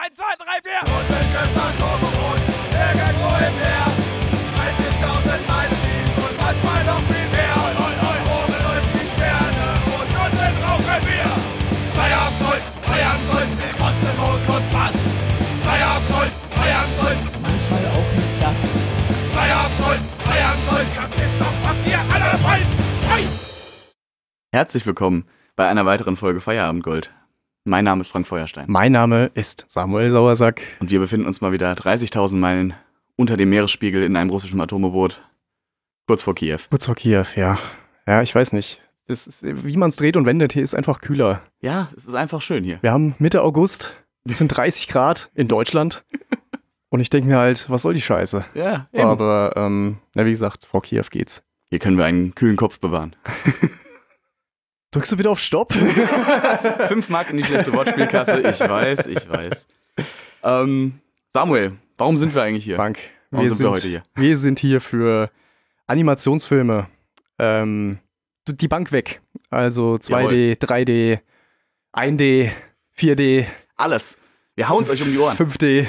1, 2, 3, 4. Russisches Atomboot, irgendwo im Meer. 30.000 Meilen tief und manchmal noch viel mehr. Oben leuchten die Sterne und unten rauchen wir. Feierabend, mit Rotze, Moos und Bass. Feierabend, Manchmal auch mit Gast. Feierabend, das ist doch, was ihr alle wollt. Hey! Herzlich willkommen bei einer weiteren Folge Feierabendgold. Mein Name ist Frank Feuerstein. Mein Name ist Samuel Sauersack. Und wir befinden uns mal wieder 30.000 Meilen unter dem Meeresspiegel in einem russischen Atomboot. Kurz vor Kiew. Kurz vor Kiew, ja. Ja, ich weiß nicht. Das ist, wie man es dreht und wendet, hier ist einfach kühler. Ja, es ist einfach schön hier. Wir haben Mitte August, es sind 30 Grad in Deutschland. Und ich denke mir halt, was soll die Scheiße? Ja, eben. Aber, wie gesagt, vor Kiew geht's. Hier können wir einen kühlen Kopf bewahren. Drückst du bitte auf Stopp? 5 Mark in die schlechte Wortspielkasse, ich weiß. Samuel, warum sind wir eigentlich hier? Frank, Warum sind wir heute hier? Wir sind hier für Animationsfilme. Die Bank weg. Also 2D, 3D, 1D, 4D, Alles. Wir hauen es euch um die Ohren. 5D.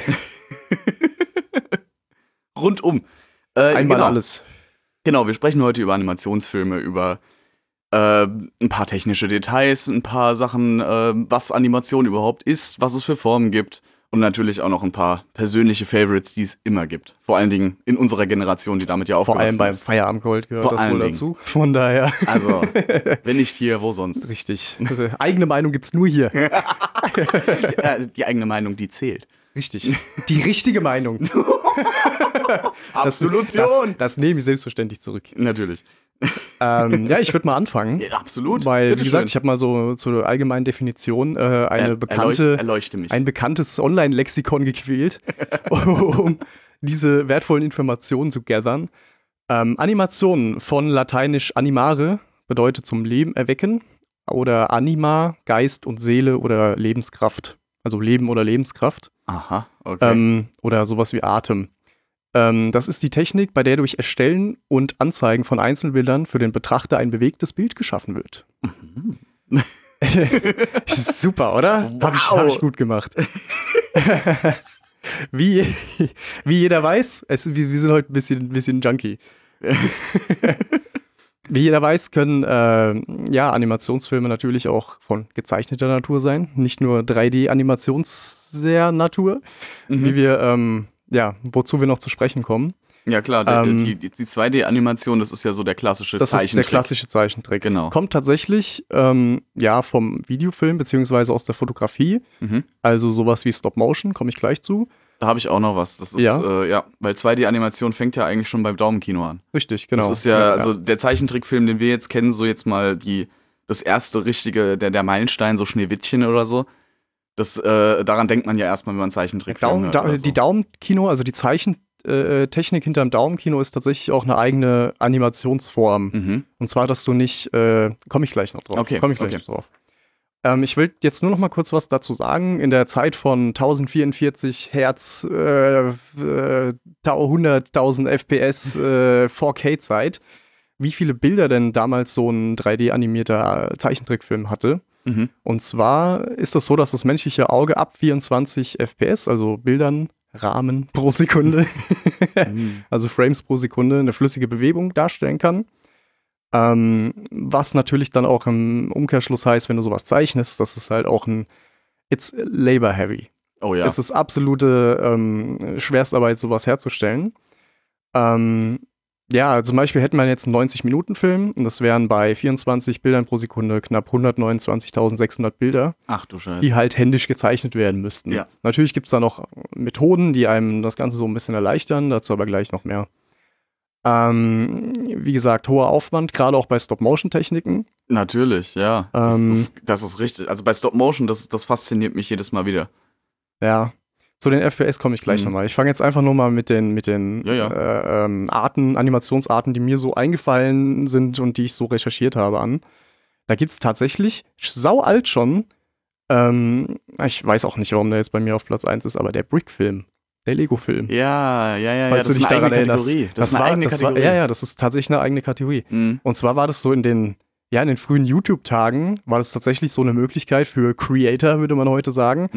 Rundum. Einmal genau. alles. Genau, wir sprechen heute über Animationsfilme, über ein paar technische Details, ein paar Sachen, was Animation überhaupt ist, was es für Formen gibt und natürlich auch noch ein paar persönliche Favorites, die es immer gibt. Vor allen Dingen in unserer Generation, die damit ja Vor allem aufgewachsen beim ist. Feierabendgold gehört Vor das allen wohl Dingen. dazu. Von daher. Also, wenn nicht hier, wo sonst? Richtig. Also, eigene Meinung gibt's nur hier. Die eigene Meinung, die zählt. Richtig. Die richtige Meinung. Absolution! Das nehme ich selbstverständlich zurück. Natürlich. Ja, ich würde mal anfangen. Ja, absolut. Weil, Bitte wie gesagt, schön. ich habe mal so zur allgemeinen Definition Erleuchte mich. ein bekanntes Online-Lexikon gequält, um diese wertvollen Informationen zu gathern. Animation von lateinisch animare bedeutet zum Leben erwecken oder anima, Geist und Seele oder Lebenskraft. Also Leben oder Lebenskraft. Aha, okay. Oder sowas wie Atem. Das ist die Technik, bei der durch Erstellen und Anzeigen von Einzelbildern für den Betrachter ein bewegtes Bild geschaffen wird. Super, oder? Wow. Hab ich gut gemacht. Wie jeder weiß, wir sind heute ein bisschen junky. Wie jeder weiß, können Animationsfilme natürlich auch von gezeichneter Natur sein. Nicht nur 3D-Animationsnatur, wie wir, wozu wir noch zu sprechen kommen. Ja klar, die 2D-Animation, das ist ja so der klassische Das Zeichentrick. ist der klassische Zeichentrick. Genau. Kommt tatsächlich vom Videofilm beziehungsweise aus der Fotografie. Also sowas wie Stop-Motion, komme ich gleich zu. Da habe ich auch noch was. Das ist, weil 2D-Animation fängt ja eigentlich schon beim Daumenkino an. Richtig, genau. Das ist also der Zeichentrickfilm, den wir jetzt kennen, so jetzt mal das erste richtige, der Meilenstein, so Schneewittchen oder so. Daran denkt man ja erstmal, wenn man Zeichentrickfilm hört. Oder so. Die Daumenkino, also die Zeichentechnik hinterm Daumenkino ist tatsächlich auch eine eigene Animationsform. Und zwar, dass du nicht, komme ich gleich noch drauf. Okay, noch drauf. Ich will jetzt nur noch mal kurz was dazu sagen. In der Zeit von 1044 Hertz, 100.000 FPS, 4K-Zeit, wie viele Bilder denn damals so ein 3D-animierter Zeichentrickfilm hatte. Und zwar ist das so, dass das menschliche Auge ab 24 FPS, also Bildern, Rahmen pro Sekunde, also Frames pro Sekunde, eine flüssige Bewegung darstellen kann. Was natürlich dann auch im Umkehrschluss heißt, wenn du sowas zeichnest, das ist halt auch it's labor heavy. Oh ja. Es ist absolute Schwerstarbeit, sowas herzustellen. Zum Beispiel hätten wir jetzt einen 90-Minuten-Film und das wären bei 24 Bildern pro Sekunde knapp 129.600 Bilder, Ach du Scheiße. die halt händisch gezeichnet werden müssten. Ja. Natürlich gibt es da noch Methoden, die einem das Ganze so ein bisschen erleichtern, dazu aber gleich noch mehr. Wie gesagt, hoher Aufwand, gerade auch bei Stop-Motion-Techniken. Natürlich, ja. Das ist richtig. Also bei Stop-Motion, das fasziniert mich jedes Mal wieder. Ja, zu den FPS komme ich gleich nochmal. Ich fange jetzt einfach nur mal mit den Animationsarten, die mir so eingefallen sind und die ich so recherchiert habe, an. Da gibt es tatsächlich, saualt schon, ich weiß auch nicht, warum der jetzt bei mir auf Platz 1 ist, aber der Brick-Film. Der Lego-Film. Ja. Falls du dich daran erinnerst. Das ist eine eigene Kategorie. Das ist tatsächlich eine eigene Kategorie. Und zwar war das so in den frühen YouTube-Tagen, war das tatsächlich so eine Möglichkeit für Creator, würde man heute sagen,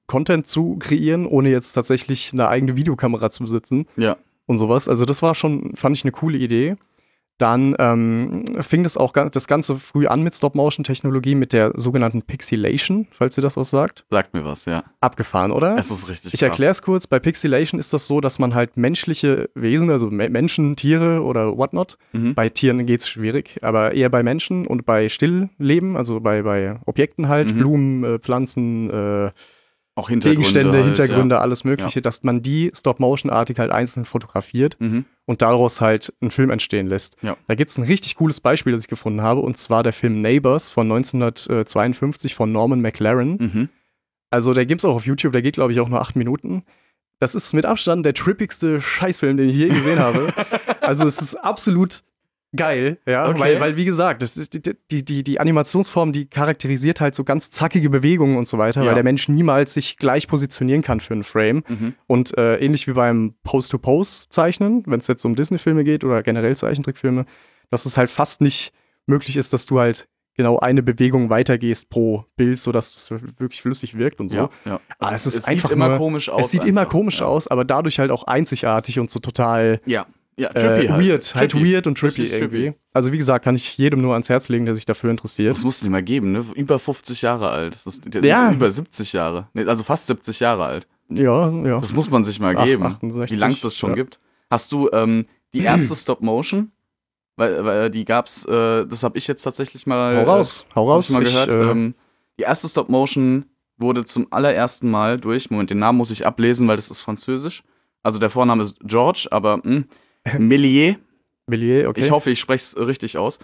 Content zu kreieren, ohne jetzt tatsächlich eine eigene Videokamera zu besitzen Ja. und sowas. Also das war schon, fand ich eine coole Idee. Dann fing das Ganze früh an mit Stop-Motion-Technologie, mit der sogenannten Pixelation, falls ihr das was sagt. Sagt mir was, ja. Abgefahren, oder? Es ist richtig Ich erkläre es kurz. Bei Pixelation ist das so, dass man halt menschliche Wesen, also Menschen, Tiere oder whatnot, bei Tieren geht es schwierig, aber eher bei Menschen und bei Stillleben, also bei Objekten halt, Blumen, Pflanzen, Auch Hintergründe. Gegenstände, halt, Hintergründe, alles Mögliche, dass man die Stop-Motion-artig halt einzeln fotografiert und daraus halt einen Film entstehen lässt. Ja. Da gibt es ein richtig cooles Beispiel, das ich gefunden habe, und zwar der Film Neighbors von 1952 von Norman McLaren. Also der gibt es auch auf YouTube, der geht, glaube ich, auch nur 8 Minuten. Das ist mit Abstand der trippigste Scheißfilm, den ich je gesehen habe. Also es ist absolut geil, ja, Okay. weil wie gesagt, das ist die Animationsform, die charakterisiert halt so ganz zackige Bewegungen und so weiter, Ja. weil der Mensch niemals sich gleich positionieren kann für einen Frame. Und ähnlich wie beim Post-to-Post-Zeichnen, wenn es jetzt um Disney-Filme geht oder generell Zeichentrickfilme, dass es halt fast nicht möglich ist, dass du halt genau eine Bewegung weitergehst pro Bild, sodass es wirklich flüssig wirkt und so. Ja, ja. Aber Also es ist sieht einfach immer nur- komisch aus. Es sieht immer einfach. komisch Ja. aus, aber dadurch halt auch einzigartig und so total Ja, ja, trippy halt. weird und trippy Richtig irgendwie. trippy. Also wie gesagt, kann ich jedem nur ans Herz legen, der sich dafür interessiert. Das musst du dir mal geben, ne? Über 50 Jahre alt. Das ist Ja. über 70 Jahre. Nee, also fast 70 Jahre alt. Ja. Das muss man sich mal Ach, geben. 68, wie lang es das schon ja. gibt. Hast du die erste Stop-Motion? Weil die gab's, das habe ich jetzt tatsächlich mal. Hau raus. Hab ich mal gehört. Die erste Stop-Motion wurde zum allerersten Mal durch, Moment, den Namen muss ich ablesen, weil das ist französisch. Also der Vorname ist George, aber Méliès. Villiers, okay. Ich hoffe, ich spreche es richtig aus.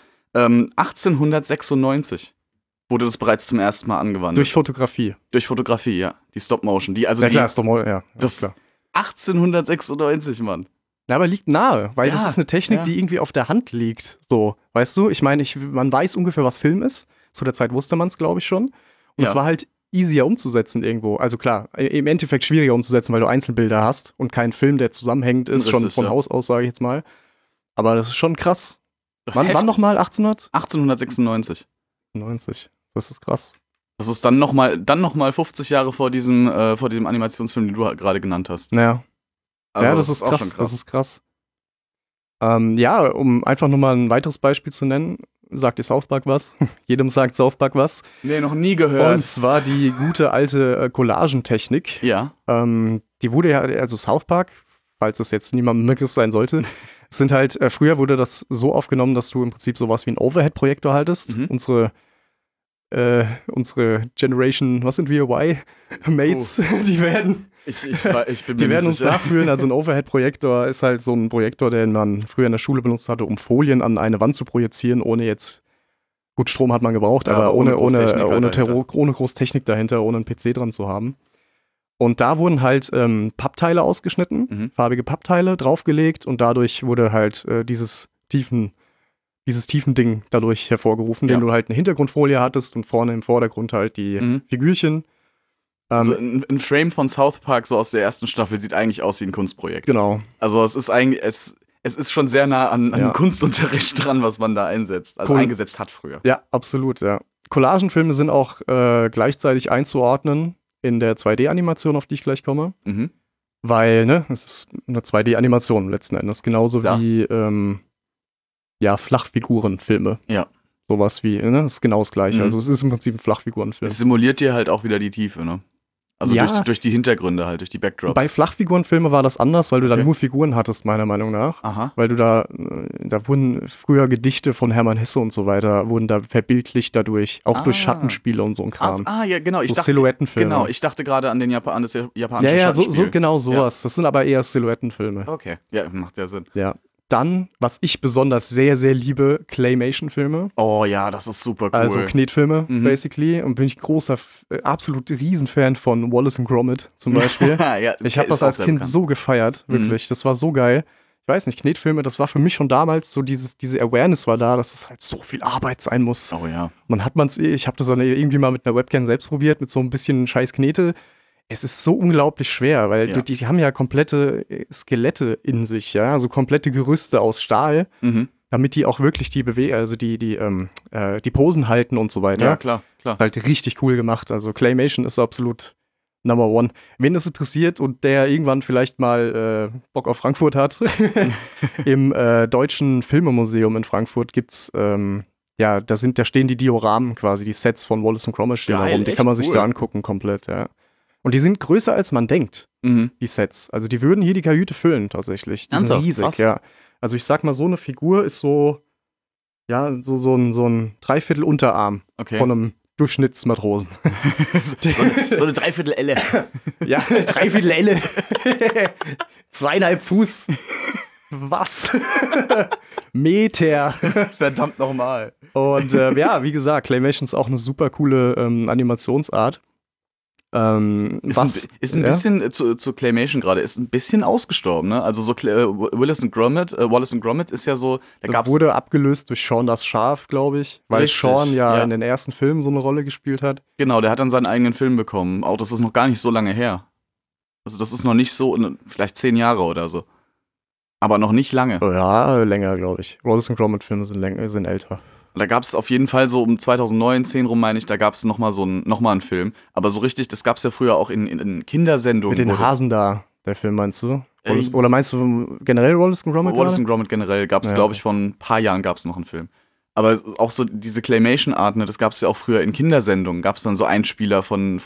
1896 wurde das bereits zum ersten Mal angewandt. Durch Fotografie. Durch Fotografie, ja. Die Stop-Motion. Die, also Ja die klar, ist doch mal, ja. das- klar. 1896, Mann. Ja, aber liegt nahe, weil das Ja, ist eine Technik, ja. die irgendwie auf der Hand liegt. So, weißt du? Ich meine, man weiß ungefähr, was Film ist. Zu der Zeit wusste man es, glaube ich, schon. Und Ja. es war halt easier umzusetzen irgendwo. Also klar, im Endeffekt schwieriger umzusetzen, weil du Einzelbilder hast und kein Film, der zusammenhängend ist, schon Richtig, von ja. Haus aus, sage ich jetzt mal. Aber das ist schon krass. Das ist Wann heftig. nochmal? 1896. 1890. Das ist krass. Das ist dann noch mal 50 Jahre vor diesem Animationsfilm, den du gerade genannt hast. Naja. Also ja, das ist auch krass. schon krass. Das ist krass. Ja, um einfach nochmal ein weiteres Beispiel zu nennen, sagt ihr South Park was? Jedem sagt South Park was. Nee, noch nie gehört. Und zwar die gute alte Collagentechnik. Ja. Die wurde ja, also South Park, falls es jetzt niemandem ein Begriff sein sollte, es sind halt, früher wurde das so aufgenommen, dass du im Prinzip sowas wie einen Overhead-Projektor haltest. Unsere Generation, was sind wir, Y-Mates, die werden Ich bin mir Die werden nicht uns sicher. nachfühlen. Also ein Overhead-Projektor ist halt so ein Projektor, den man früher in der Schule benutzt hatte, um Folien an eine Wand zu projizieren, ohne jetzt, gut, Strom hat man gebraucht, Ja, aber aber ohne ohne Großtechnik halt dahinter. ohne Großtechnik dahinter, ohne einen PC dran zu haben. Und da wurden halt Pappteile ausgeschnitten, farbige Pappteile draufgelegt und dadurch wurde halt dieses Tiefending dadurch hervorgerufen, Ja. den du halt eine Hintergrundfolie hattest und vorne im Vordergrund halt die Figürchen. Also ein Frame von South Park, so aus der ersten Staffel, sieht eigentlich aus wie ein Kunstprojekt. Genau. Also es ist eigentlich, es ist schon sehr nah an Ja. Kunstunterricht dran, was man da einsetzt. Also Cool. eingesetzt hat früher. Ja, absolut, ja. Collagenfilme sind auch gleichzeitig einzuordnen in der 2D-Animation, auf die ich gleich komme. Mhm. Weil, ne, es ist eine 2D-Animation letzten Endes. Genauso Ja. wie, Flachfigurenfilme. Ja. Sowas wie, ne, das ist genau das Gleiche. Mhm. Also es ist im Prinzip ein Flachfigurenfilm. Es simuliert dir halt auch wieder die Tiefe, ne? Also Ja. durch die Hintergründe halt, durch die Backdrops. Bei Flachfigurenfilmen war das anders, weil du da Okay. nur Figuren hattest, meiner Meinung nach. Aha. Weil du da wurden früher Gedichte von Hermann Hesse und so weiter, wurden da verbildlicht dadurch, auch durch Schattenspiele und so ein Kram. Ja, genau. So Silhouettenfilme. Genau, ich dachte gerade an an das japanische Ja, so Schattenspiel. genau sowas. Das sind aber eher Silhouettenfilme. Okay, ja, macht ja Sinn. Ja. Dann, was ich besonders sehr, sehr liebe, Claymation-Filme. Oh ja, das ist super cool. Also Knetfilme, Mhm. basically. Und bin ich großer, absolut Riesenfan von Wallace and Gromit zum Beispiel. ja, Ich habe ist das auch als sehr Kind bekannt. so gefeiert, wirklich. Das war so geil. Ich weiß nicht, Knetfilme, das war für mich schon damals so diese Awareness war da, dass das halt so viel Arbeit sein muss. Oh ja. Ich habe das dann irgendwie mal mit einer Webcam selbst probiert, mit so ein bisschen scheiß Knete. Es ist so unglaublich schwer, weil Ja. die haben ja komplette Skelette in sich, ja, also komplette Gerüste aus Stahl, Mhm. damit die auch wirklich die Posen halten und so weiter. Ja, klar. Ist halt richtig cool gemacht. Also Claymation ist absolut Number One. Wen das interessiert und der irgendwann vielleicht mal Bock auf Frankfurt hat, im Deutschen Filmemuseum in Frankfurt gibt's, da stehen die Dioramen quasi, die Sets von Wallace und Gromit stehen da rum. Die echt kann man sich cool. da angucken komplett, ja. Und die sind größer als man denkt, die Sets. Also die würden hier die Kajüte füllen tatsächlich. Die sind Ernsthaft? riesig, Krass. ja. Also ich sag mal, so eine Figur ist so ein Dreiviertel Unterarm Okay. von einem Durchschnittsmatrosen. So eine Dreiviertel-Elle. Ja, eine Dreiviertel Elle. 2,5 Fuß. Was? Meter. Verdammt nochmal. Und wie gesagt, Claymation ist auch eine super coole Animationsart. Ist ein bisschen zu Claymation gerade, ist ein bisschen ausgestorben, ne? Also so Wallace und Gromit ist ja so, da gab's wurde abgelöst durch Shaun das Schaf, glaube ich, weil Richtig, Shaun ja ja. in den ersten Filmen so eine Rolle gespielt hat. genau, der hat dann seinen eigenen Film bekommen. Auch das ist noch gar nicht so lange her. Also das ist noch nicht so, vielleicht 10 Jahre oder so. Aber noch nicht lange. Ja, länger, glaube ich. Wallace und Gromit-Filme sind älter. Da gab es auf jeden Fall so um 2009, 10 rum, meine ich, da gab es nochmal einen Film. Aber so richtig, das gab es ja früher auch in Kindersendungen. Mit den Hasen da, der Film, meinst du? Oder meinst du generell Wallace und Gromit? Wallace und Gromit generell gab es, Ja. glaube ich, vor ein paar Jahren gab es noch einen Film. Aber auch so diese Claymation-Art, ne, das gab es ja auch früher in Kindersendungen. Gab es dann so Einspieler von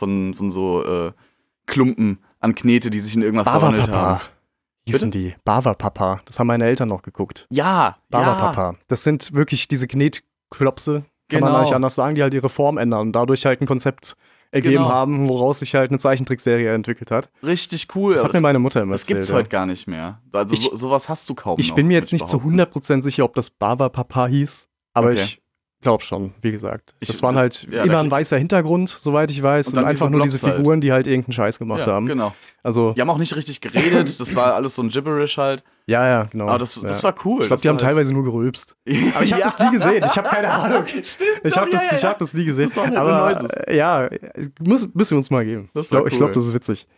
so Klumpen an Knete, die sich in irgendwas verwandelt haben. Papa. Hießen die. Bava Papa. Das haben meine Eltern noch geguckt. Ja, Bava ja. Papa. Das sind wirklich diese Knetklopse, kann man Genau. nicht anders sagen, die halt ihre Form ändern und dadurch halt ein Konzept ergeben Genau. haben, woraus sich halt eine Zeichentrickserie entwickelt hat. Richtig cool. Das aber hat mir meine Mutter immer das erzählt. gibt's ja. heute gar nicht mehr. Also Ich- sowas hast du kaum Ich noch, bin mir würd jetzt nicht zu behaupten. 100% sicher, ob das Bava Papa hieß, aber Okay. ich glaube schon, wie gesagt. Ich- Das waren halt ja, immer da- ein weißer Hintergrund, soweit ich weiß, Und und dann einfach diese nur diese Blobs halt. Figuren, die halt irgendeinen Scheiß gemacht Ja, haben. genau. Also, Die haben auch nicht richtig geredet, das war alles so ein Gibberish halt. ja, genau. Aber das ja. war cool. Ich glaube, die haben teilweise nur gerülpst. Aber ich habe das nie gesehen. Ich habe keine Ahnung. Ich habe hab das nie gesehen. Das war Aber Noises. müssen wir uns mal geben. Das war Ich cool. glaube, das ist witzig.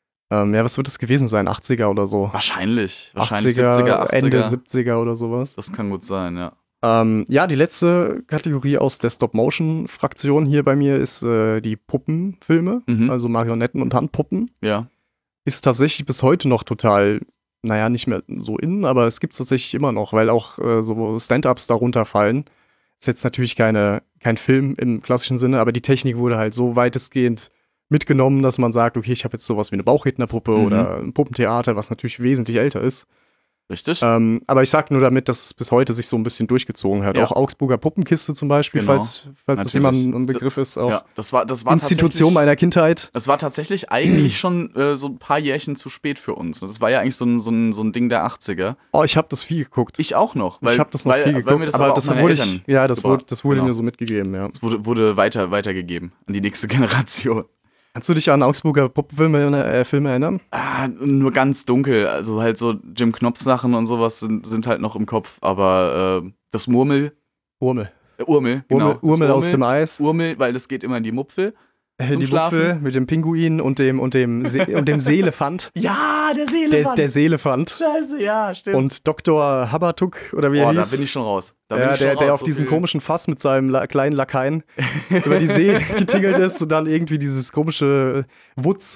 Was wird das gewesen sein? 80er oder so? Wahrscheinlich 80er, 70er, 80er. Ende 70er oder sowas. Das kann gut sein, ja. Die letzte Kategorie aus der Stop-Motion-Fraktion hier bei mir ist die Puppenfilme, Mhm. also Marionetten und Handpuppen. Ja. Ist tatsächlich bis heute noch total, nicht mehr so in, aber es gibt es tatsächlich immer noch, weil auch so Stand-Ups darunter fallen. Ist jetzt natürlich kein Film im klassischen Sinne, aber die Technik wurde halt so weitestgehend mitgenommen, dass man sagt, okay, ich habe jetzt sowas wie eine Bauchrednerpuppe Mhm. oder ein Puppentheater, was natürlich wesentlich älter ist. Richtig? Aber ich sag nur damit, dass es bis heute sich so ein bisschen durchgezogen hat. Ja. Auch Augsburger Puppenkiste zum Beispiel, Genau. falls das Natürlich. jemandem ein Begriff ist. Auch ja, das war Institution tatsächlich- meiner Kindheit. Das war tatsächlich eigentlich schon so ein paar Jährchen zu spät für uns. Das war ja eigentlich so ein Ding der 80er. Oh, ich habe das viel geguckt. Ich auch noch. Ich habe das noch viel geguckt, weil mir das aber das auch meine wurde Eltern das wurde genau. mir so mitgegeben, ja. Das wurde weitergegeben an die nächste Generation. Kannst du dich an Augsburger Puppenfilme Filme erinnern? Nur ganz dunkel. Also halt so Jim Knopf-Sachen und sowas sind halt noch im Kopf. Aber das Urmel, Urmel. genau. Das Urmel aus dem Eis. Urmel, weil das geht immer in die Mupfel. Die zum Schlafen. Wupfel mit dem Pinguin und dem Seelefant. Ja, der Seelefant. Der Seelefant. Scheiße, ja, stimmt. Und Dr. Habertuck, oder wie er Boah, hieß. da bin ich schon raus. Der auf diesem komischen Fass mit seinem kleinen Lakaien über die See getingelt ist und dann irgendwie dieses komische Wutz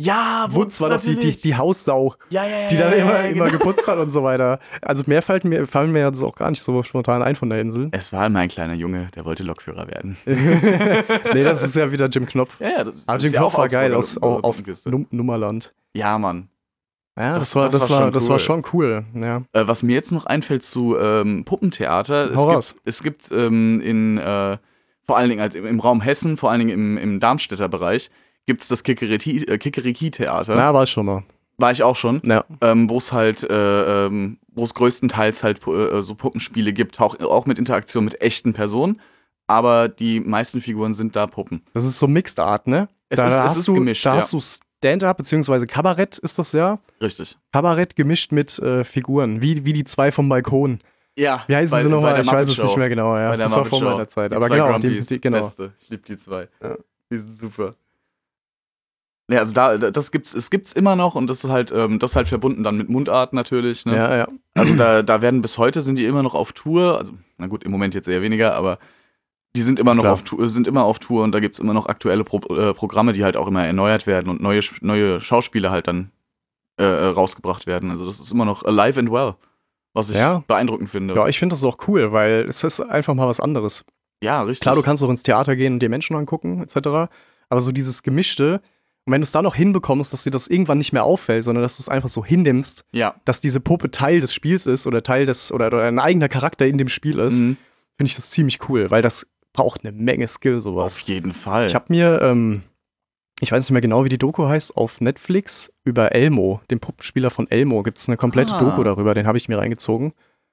Wutz war doch die Haussau, ja, die dann immer genau. geputzt hat und so weiter. Also mehr fallen mir jetzt auch gar nicht so spontan ein von der Insel. Es war mein kleiner Junge, der wollte Lokführer werden. Nee, das ist ja wieder Jim Knopf. Ja, das Aber Jim ja Knopf auch war geil Augsburger auf Puppenkiste. Nummerland. Ja, Mann. Ja, Das das war war schon schon cool. Ja. Was mir jetzt noch einfällt zu Puppentheater, Hau raus. es gibt vor allen Dingen halt im Raum Hessen, vor allen Dingen im Darmstädter Bereich, gibt es das Kikeriki-Theater. Na, war ich schon mal. War ich auch schon. Ja. Wo es halt, wo es größtenteils halt so Puppenspiele gibt, auch mit Interaktion mit echten Personen. Aber die meisten Figuren sind da Puppen. Das ist so Mixed Art, ne? Es ist gemischt, Da ja. hast du Stand-up, beziehungsweise Kabarett ist das ja. Richtig. Kabarett gemischt mit Figuren, wie die zwei vom Balkon. Ja. Wie heißen sie nochmal? Ich weiß es nicht mehr genau. Ja. Bei der Das war Muppet vor Show. meiner Zeit. Die Aber zwei genau, Grumpies, genau. Beste. Ich liebe die zwei. Ja. Die sind super. Ja, also es gibt's immer noch und das ist halt verbunden dann mit Mundart natürlich. Ne? Ja, ja. Also da werden bis heute sind die immer noch auf Tour. Also, na gut, im Moment jetzt eher weniger, aber Die sind immer noch Klar. auf Tour, und da gibt's immer noch aktuelle Programme, die halt auch immer erneuert werden und neue Schauspieler halt dann rausgebracht werden. Also das ist immer noch alive and well, was ich Ja. beeindruckend finde. Ja, ich finde das auch cool, weil es ist einfach mal was anderes. Ja, richtig. Klar, du kannst auch ins Theater gehen und dir Menschen angucken, etc. Aber so dieses Gemischte, und wenn du es dann noch hinbekommst, dass dir das irgendwann nicht mehr auffällt, sondern dass du es einfach so hinnimmst, Ja. dass diese Puppe Teil des Spiels ist oder Teil des oder ein eigener Charakter in dem Spiel ist, Mhm. finde ich das ziemlich cool, weil das braucht eine Menge Skill, Auf sowas. jeden Fall. Ich habe mir, ich weiß nicht mehr genau, wie die Doku heißt, auf Netflix über Elmo, den Puppenspieler von Elmo, gibt es eine komplette Doku darüber, die habe ich mir reingezogen.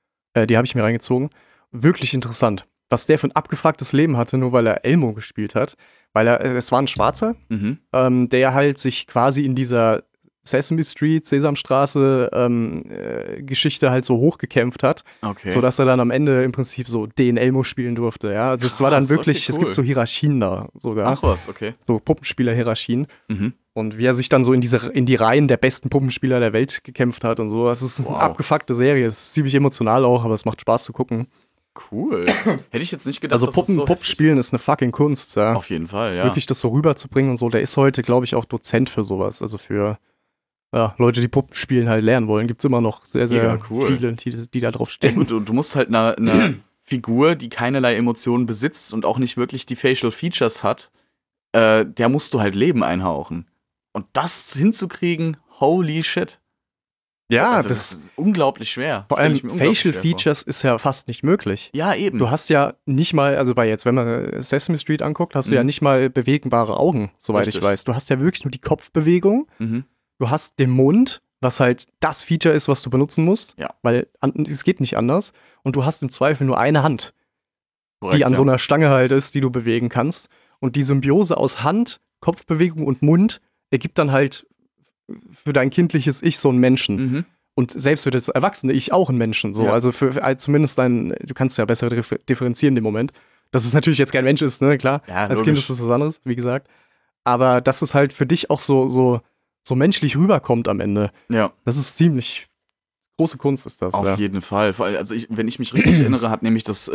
Wirklich interessant. Was der für ein abgefucktes Leben hatte, nur weil er Elmo gespielt hat. Weil es war ein Schwarzer, Mhm. der halt sich quasi in dieser Sesame Street, Sesamstraße Geschichte halt so hochgekämpft hat, Okay. sodass er dann am Ende im Prinzip so den Elmo spielen durfte. Ja? Also es war dann Krass, wirklich, okay, es cool. gibt so Hierarchien da sogar, Ach was, okay. so Puppenspieler-Hierarchien. Mhm. Und wie er sich dann so in die Reihen der besten Puppenspieler der Welt gekämpft hat und so. Es ist Wow. eine abgefuckte Serie. Es ist ziemlich emotional auch, aber es macht Spaß zu gucken. Cool. Hätte ich jetzt nicht gedacht, Also dass das so Puppenspielen ist eine fucking Kunst, ja. Auf jeden Fall, ja. Wirklich das so rüberzubringen und so. Der ist heute, glaube ich, auch Dozent für sowas. Also für Leute, die Puppenspielen halt lernen wollen. Gibt es immer noch sehr, sehr Mega cool. viele, die da drauf Ja, stehen. gut, du musst halt eine Figur, die keinerlei Emotionen besitzt und auch nicht wirklich die Facial Features hat, der musst du halt Leben einhauchen. Und das hinzukriegen, holy shit. Ja, Also, das ist unglaublich schwer. vor Stell allem ich mir unglaublich Facial schwer vor. Features ist ja fast nicht möglich. Ja, eben. Du hast ja nicht mal, also wenn man Sesame Street anguckt, hast du ja Mhm. nicht mal bewegbare Augen, soweit ich Richtig. weiß. Du hast ja wirklich nur die Kopfbewegung, Mhm. du hast den Mund, was halt das Feature ist, was du benutzen musst, Ja. weil es geht nicht anders. Und du hast im Zweifel nur eine Hand, Korrekt, die an ja. so einer Stange halt ist, die du bewegen kannst. Und die Symbiose aus Hand, Kopfbewegung und Mund ergibt dann halt für dein kindliches Ich so einen Menschen. Mhm. Und selbst für das erwachsene Ich auch einen Menschen. So. Ja. Also zumindest du kannst ja besser differenzieren in dem Moment. Dass es natürlich jetzt kein Mensch ist, ne, klar. Ja, Als Kind logisch. ist das was anderes, wie gesagt. Aber dass es halt für dich auch so menschlich rüberkommt am Ende. Ja, Das ist ziemlich große Kunst, ist das. auf ja. jeden Fall. Vor allem, also wenn ich mich richtig erinnere, hat nämlich das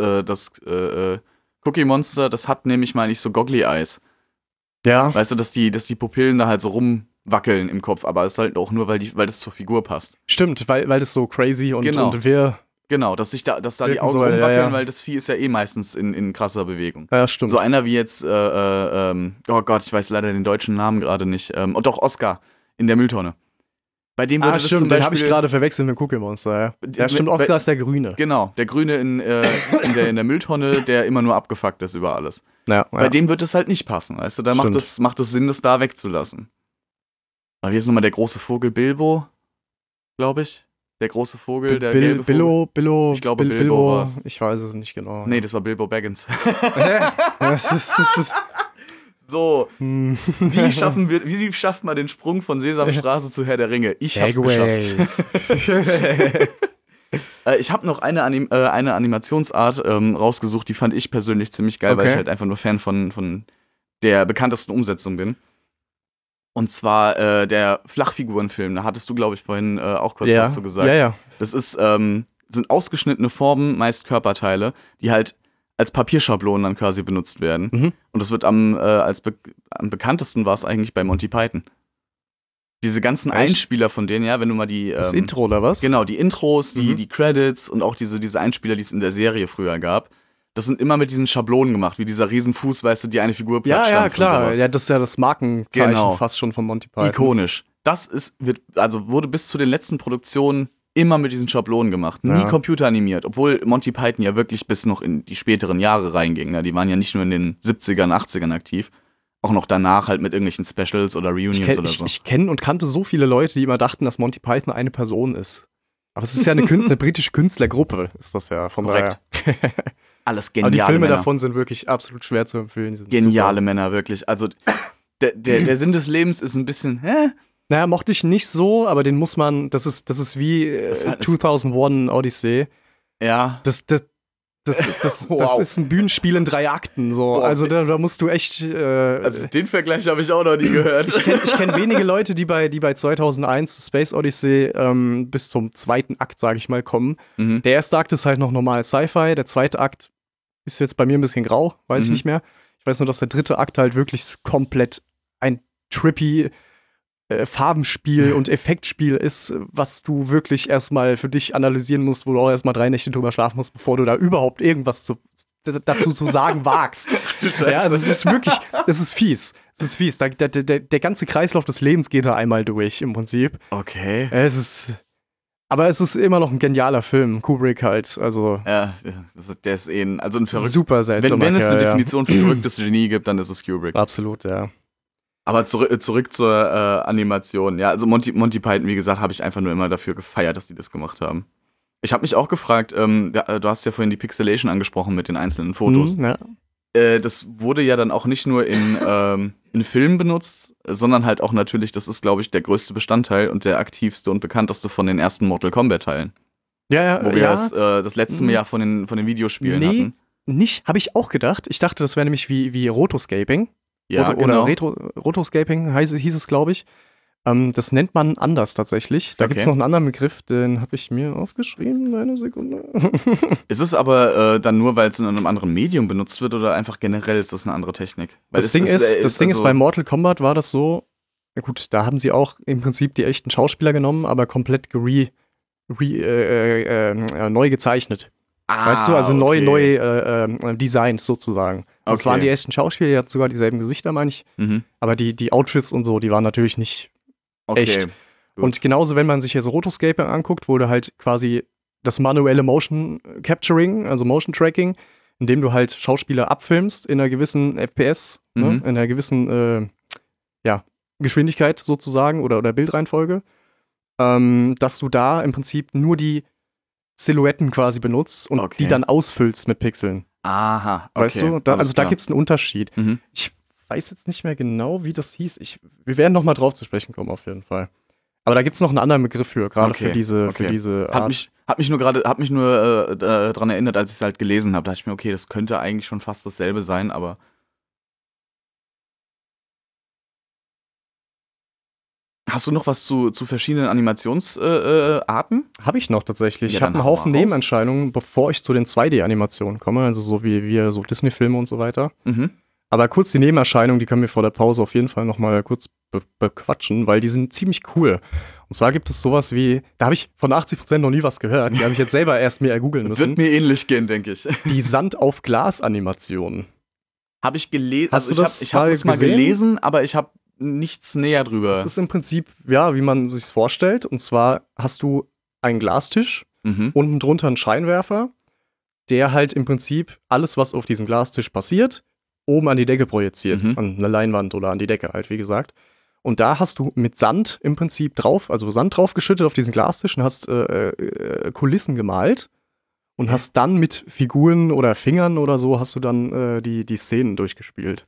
Cookie Monster, das hat nämlich, meine ich, so Goggly Eyes. Ja, Weißt du, dass die Pupillen da halt so rumwackeln im Kopf, aber es ist halt auch nur, weil das zur Figur passt. stimmt, weil das so crazy und Genau. wirr. Genau, dass da die Wirken Augen soll, ja, rumwackeln, ja. weil das Vieh ist ja eh meistens in krasser Bewegung. Ja, stimmt. So einer wie jetzt, oh Gott, ich weiß leider den deutschen Namen gerade nicht. Oh doch, Oscar in der Mülltonne. Bei dem würde das zum stimmt, den habe Beispiel, ich gerade verwechselt mit Cookie Monster, ja. Ja, stimmt, bei- Oscar ist der Grüne. Genau, der Grüne in der Mülltonne, der immer nur abgefuckt ist über alles. Ja, Bei dem wird es halt nicht passen, weißt du? Da macht Stimmt. es Sinn, das da wegzulassen. Aber wie ist nochmal der große Vogel Bilbo, glaube ich? Der große Vogel, der gelbe Vogel. Billo, Ich glaube, Bilbo war's. Ich weiß es nicht genau. Nee, das war Bilbo Baggins. das ist So, hm. wie schafft man den Sprung von Sesamstraße zu Herr der Ringe? Ich hab's geschafft. Ich habe noch eine Animationsart rausgesucht, die fand ich persönlich ziemlich geil, weil Okay. ich halt einfach nur Fan von der bekanntesten Umsetzung bin. Und zwar der Flachfigurenfilm. Da hattest du, glaube ich, vorhin auch kurz was zu gesagt. Ja, ja. Das sind ausgeschnittene Formen, meist Körperteile, die halt als Papierschablonen dann quasi benutzt werden. Mhm. Und das wird am bekanntesten war es eigentlich bei Monty Python. Diese ganzen Echt? Einspieler von denen, ja, wenn du mal die Das Intro oder was? Genau, die Intros, Mhm. die Credits und auch diese Einspieler, die es in der Serie früher gab, das sind immer mit diesen Schablonen gemacht, wie dieser Riesenfuß, weißt du, die eine Figur Ja, platt ja, stampft und klar. sowas. Ja, das ist ja das Markenzeichen Genau. fast schon von Monty Python. Ikonisch. Das wurde bis zu den letzten Produktionen immer mit diesen Schablonen gemacht. Nie Ja. computeranimiert, obwohl Monty Python ja wirklich bis noch in die späteren Jahre reinging. Ne? Die waren ja nicht nur in den 70ern, 80ern aktiv, auch noch danach halt mit irgendwelchen Specials oder Reunions oder so. Ich kenne und kannte so viele Leute, die immer dachten, dass Monty Python eine Person ist. Aber es ist ja eine britische Künstlergruppe, ist das ja. Von Korrekt. daher. Alles Aber geniale die Filme Männer. davon sind wirklich absolut schwer zu empfehlen. Die sind Geniale Männer, wirklich. Also der Sinn des Lebens ist ein bisschen, Naja, mochte ich nicht so, aber den muss man, das ist wie Das war- 2001 Odyssey. ja. Das Wow. ist ein Bühnenspiel in 3 Akten. So. Boah, Also da musst du echt. Also den Vergleich habe ich auch noch nie gehört. Ich kenn wenige Leute, die bei 2001 Space Odyssey bis zum 2. Akt, sage ich mal, kommen. Mhm. Der erste Akt ist halt noch normal Sci-Fi, der zweite Akt ist jetzt bei mir ein bisschen grau, weiß ich nicht mehr. Ich weiß nur, dass der dritte Akt halt wirklich komplett ein trippy Farbenspiel und Effektspiel ist, was du wirklich erstmal für dich analysieren musst, wo du auch erstmal 3 Nächte drüber schlafen musst, bevor du da überhaupt irgendwas dazu zu sagen wagst. Ja, also es ist wirklich, es ist fies. Es ist fies. Der ganze Kreislauf des Lebens geht da einmal durch, im Prinzip. Okay. Aber es ist immer noch ein genialer Film. Kubrick halt, also. Ja, der ist also ein verrückter. Super seltsamer Wenn es eine Kerl, Definition für verrücktes Genie gibt, dann ist es Kubrick. Absolut, ja. Aber zurück zur Animation. Ja, also Monty Python, wie gesagt, habe ich einfach nur immer dafür gefeiert, dass die das gemacht haben. Ich habe mich auch gefragt, du hast ja vorhin die Pixelation angesprochen mit den einzelnen Fotos. Ja. Das wurde ja dann auch nicht nur in Filmen benutzt, sondern halt auch natürlich, das ist, glaube ich, der größte Bestandteil und der aktivste und bekannteste von den ersten Mortal Kombat-Teilen. Ja, wo wir das letzte Jahr von den Videospielen hatten. Nicht, habe ich auch gedacht. Ich dachte, das wäre nämlich wie Rotoscaping. Ja, oder Rotoscaping hieß es, glaube ich. Das nennt man anders tatsächlich. Da gibt es noch einen anderen Begriff, den habe ich mir aufgeschrieben. Eine Sekunde. Ist es aber dann nur, weil es in einem anderen Medium benutzt wird oder einfach generell ist das eine andere Technik? Weil Das Ding ist, bei Mortal Kombat war das so, na gut, da haben sie auch im Prinzip die echten Schauspieler genommen, aber komplett neu gezeichnet. Weißt du, also neu designt sozusagen. Das waren die echten Schauspieler, die hatten sogar dieselben Gesichter, meine ich. Aber die Outfits und so, die waren natürlich nicht echt. Gut. Und genauso, wenn man sich hier so Rotoscaping anguckt, wo du halt quasi das manuelle Motion Capturing, also Motion Tracking, indem du halt Schauspieler abfilmst in einer gewissen FPS, ne, in einer gewissen Geschwindigkeit sozusagen oder Bildreihenfolge, dass du da im Prinzip nur die Silhouetten quasi benutzt und die dann ausfüllst mit Pixeln. Aha, okay. Weißt du, da gibt es einen Unterschied. Ich weiß jetzt nicht mehr genau, wie das hieß. Wir werden noch mal drauf zu sprechen kommen, auf jeden Fall. Aber da gibt es noch einen anderen Begriff für, gerade für diese Art. Hat mich nur daran erinnert, als ich es halt gelesen habe. Da dachte ich mir, okay, das könnte eigentlich schon fast dasselbe sein, aber hast du noch was zu verschiedenen Animationsarten? Habe ich noch tatsächlich. Ich habe einen Haufen Nebenentscheidungen, bevor ich zu den 2D-Animationen komme, also so wie wir so Disney-Filme und so weiter. Aber kurz die Nebenerscheinungen, die können wir vor der Pause auf jeden Fall noch mal kurz bequatschen, weil die sind ziemlich cool. Und zwar gibt es sowas wie, da habe ich von 80% noch nie was gehört, die habe ich jetzt selber erst mir ergoogeln müssen. Wird mir ähnlich gehen, denke ich. Die Sand-auf-Glas-Animation. Habe ich gelesen. Hast du das ich habe es mal gelesen, aber ich habe nichts näher drüber. Das ist im Prinzip, ja, wie man sich's vorstellt. Und zwar hast du einen Glastisch, unten drunter einen Scheinwerfer, der halt im Prinzip alles, was auf diesem Glastisch passiert, oben an die Decke projiziert. An eine Leinwand oder an die Decke halt, wie gesagt. Und da hast du mit Sand im Prinzip drauf, also Sand draufgeschüttet auf diesen Glastisch und hast Kulissen gemalt und hast dann mit Figuren oder Fingern oder so hast du dann die Szenen durchgespielt.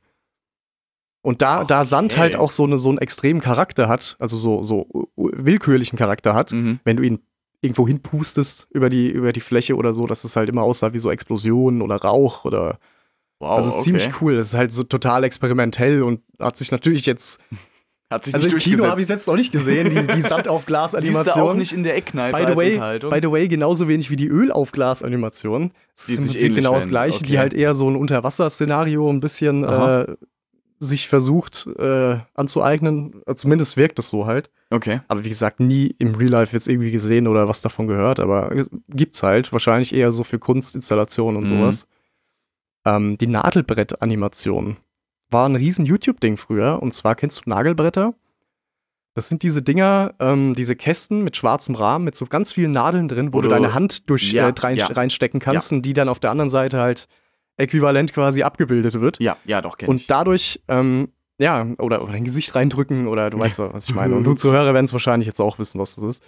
Und da Sand halt auch so einen extremen Charakter hat, also so willkürlichen Charakter hat, wenn du ihn irgendwo hinpustest über die Fläche oder so, dass es halt immer aussah wie so Explosionen oder Rauch oder. Wow, das ist ziemlich cool. Das ist halt so total experimentell und hat sich natürlich jetzt. Also im Kino habe ich es jetzt noch nicht gesehen, die Sand auf Glas-Animation. Siehst du auch nicht in der Eckkneipe als Unterhaltung. By the way, genauso wenig wie die Öl auf Glas-Animation. Das ist im Prinzip genau das Gleiche, die halt eher so ein Unterwasser-Szenario ein bisschen sich versucht anzueignen. Zumindest wirkt es so halt. Okay. Aber wie gesagt, nie im Real Life jetzt irgendwie gesehen oder was davon gehört. Aber gibt's halt. Wahrscheinlich eher so für Kunstinstallationen und sowas. Die Nadelbrett-Animation war ein riesen YouTube-Ding früher. Und zwar, kennst du Nagelbretter? Das sind diese Dinger, diese Kästen mit schwarzem Rahmen, mit so ganz vielen Nadeln drin, wo du deine Hand reinstecken kannst und die dann auf der anderen Seite halt äquivalent quasi abgebildet wird. Ja, doch, kenn ich. Und dadurch, oder dein Gesicht reindrücken oder du weißt, was ich meine. Und du Zuhörer werden es wahrscheinlich jetzt auch wissen, was das ist.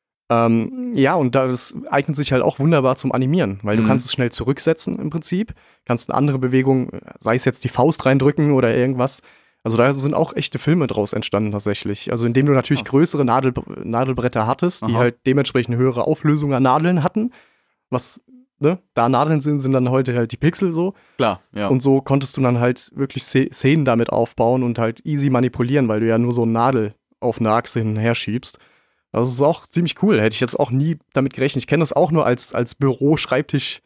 Und das eignet sich halt auch wunderbar zum Animieren, weil du kannst es schnell zurücksetzen im Prinzip, kannst eine andere Bewegung, sei es jetzt die Faust reindrücken oder irgendwas. Also da sind auch echte Filme draus entstanden tatsächlich. Also indem du natürlich größere Nadelbretter hattest, die halt dementsprechend eine höhere Auflösung an Nadeln hatten. Was, ne, da Nadeln sind dann heute halt die Pixel so. Klar, ja. Und so konntest du dann halt wirklich Szenen damit aufbauen und halt easy manipulieren, weil du ja nur so eine Nadel auf eine Achse hin und her schiebst. Also das ist auch ziemlich cool. Hätte ich jetzt auch nie damit gerechnet. Ich kenne das auch nur als Büro-Schreibtisch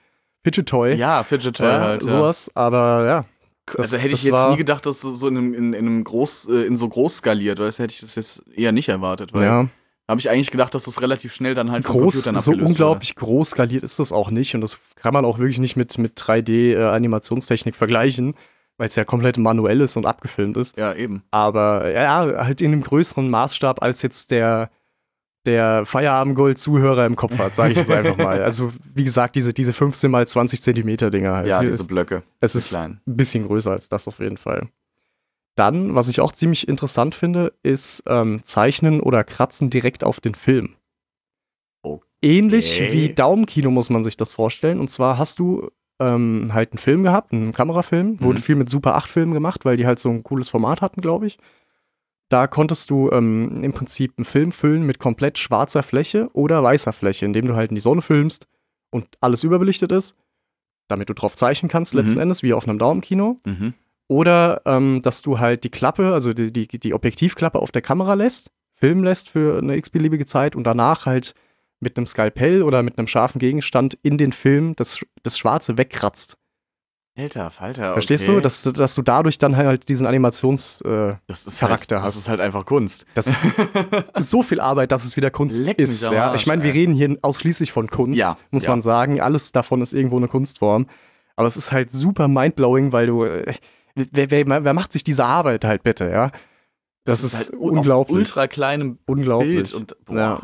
Fidget Toy. Ja, Fidget Toy halt. Sowas, aber ja. Also hätte ich jetzt nie gedacht, dass das so in so groß skaliert, weißt du, hätte ich das jetzt eher nicht erwartet, weil habe ich eigentlich gedacht, dass das relativ schnell dann halt von Computern abgelöst so unglaublich groß skaliert ist das auch nicht und das kann man auch wirklich nicht mit 3D-Animationstechnik vergleichen, weil es ja komplett manuell ist und abgefilmt ist. Ja, eben. Aber ja, halt in einem größeren Maßstab, als jetzt der Feierabend-Gold-Zuhörer im Kopf hat, sage ich jetzt einfach mal. Also, wie gesagt, diese 15 mal 20 Zentimeter Dinger halt. Ja, diese Blöcke. Es ist klein. Ein bisschen größer als das auf jeden Fall. Dann, was ich auch ziemlich interessant finde, ist Zeichnen oder Kratzen direkt auf den Film. Okay. Ähnlich wie Daumenkino muss man sich das vorstellen. Und zwar hast du halt einen Film gehabt, einen Kamerafilm. Wurde viel mit Super 8-Filmen gemacht, weil die halt so ein cooles Format hatten, glaube ich. Da konntest du im Prinzip einen Film füllen mit komplett schwarzer Fläche oder weißer Fläche, indem du halt in die Sonne filmst und alles überbelichtet ist, damit du drauf zeichnen kannst, letzten Endes, wie auf einem Daumenkino. Oder dass du halt die Klappe, also die Objektivklappe auf der Kamera lässt, filmen lässt für eine x-beliebige Zeit und danach halt mit einem Skalpell oder mit einem scharfen Gegenstand in den Film das Schwarze wegkratzt. Alter Falter, okay. Verstehst du, dass du dadurch dann halt diesen Charakter hast. Das ist halt einfach Kunst. Das ist so viel Arbeit, dass es wieder Kunst ist. Ja? Ich meine, wir reden hier ausschließlich von Kunst, muss man sagen. Alles davon ist irgendwo eine Kunstform. Aber es ist halt super mindblowing, weil du wer macht sich diese Arbeit halt bitte, ja? Das ist halt unglaublich. Ultra kleinem Bild und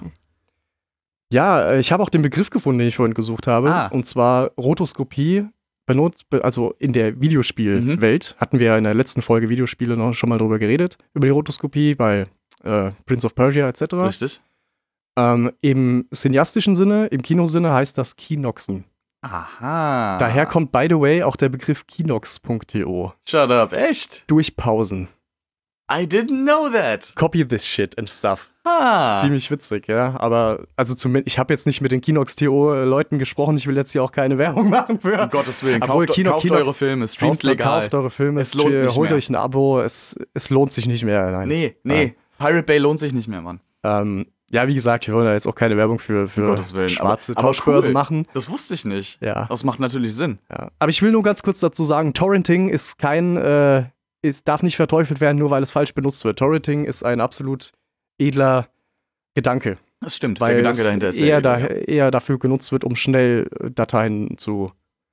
ja, ich habe auch den Begriff gefunden, den ich vorhin gesucht habe. Und zwar Rotoskopie. Also in der Videospielwelt hatten wir ja in der letzten Folge Videospiele noch schon mal drüber geredet, über die Rotoskopie bei Prince of Persia etc. Richtig. Im cineastischen Sinne, im Kinosinne heißt das Kinoxen. Aha. Daher kommt, by the way, auch der Begriff kinox.to. Shut up, echt? Durch Pausen. I didn't know that. Copy this shit and stuff. Das ist ziemlich witzig, ja. Aber, also zumindest, ich habe jetzt nicht mit den Kinox.to-Leuten gesprochen. Ich will jetzt hier auch keine Werbung machen für. Um Gottes Willen, kauft eure Filme, streamt legal. Kauft eure Filme, es lohnt nicht holt mehr. euch ein Abo. Es lohnt sich nicht mehr. Nein. Nee. Pirate Bay lohnt sich nicht mehr, Mann. Ja, wie gesagt, wir wollen da jetzt auch keine Werbung für schwarze Tauschbörse machen. Das wusste ich nicht. Ja. Das macht natürlich Sinn. Ja. Aber ich will nur ganz kurz dazu sagen, Torrenting ist darf nicht verteufelt werden, nur weil es falsch benutzt wird. Torrenting ist ein absolut edler Gedanke. Das stimmt, weil der Gedanke dahinter ist eher dafür genutzt wird, um schnell Dateien zu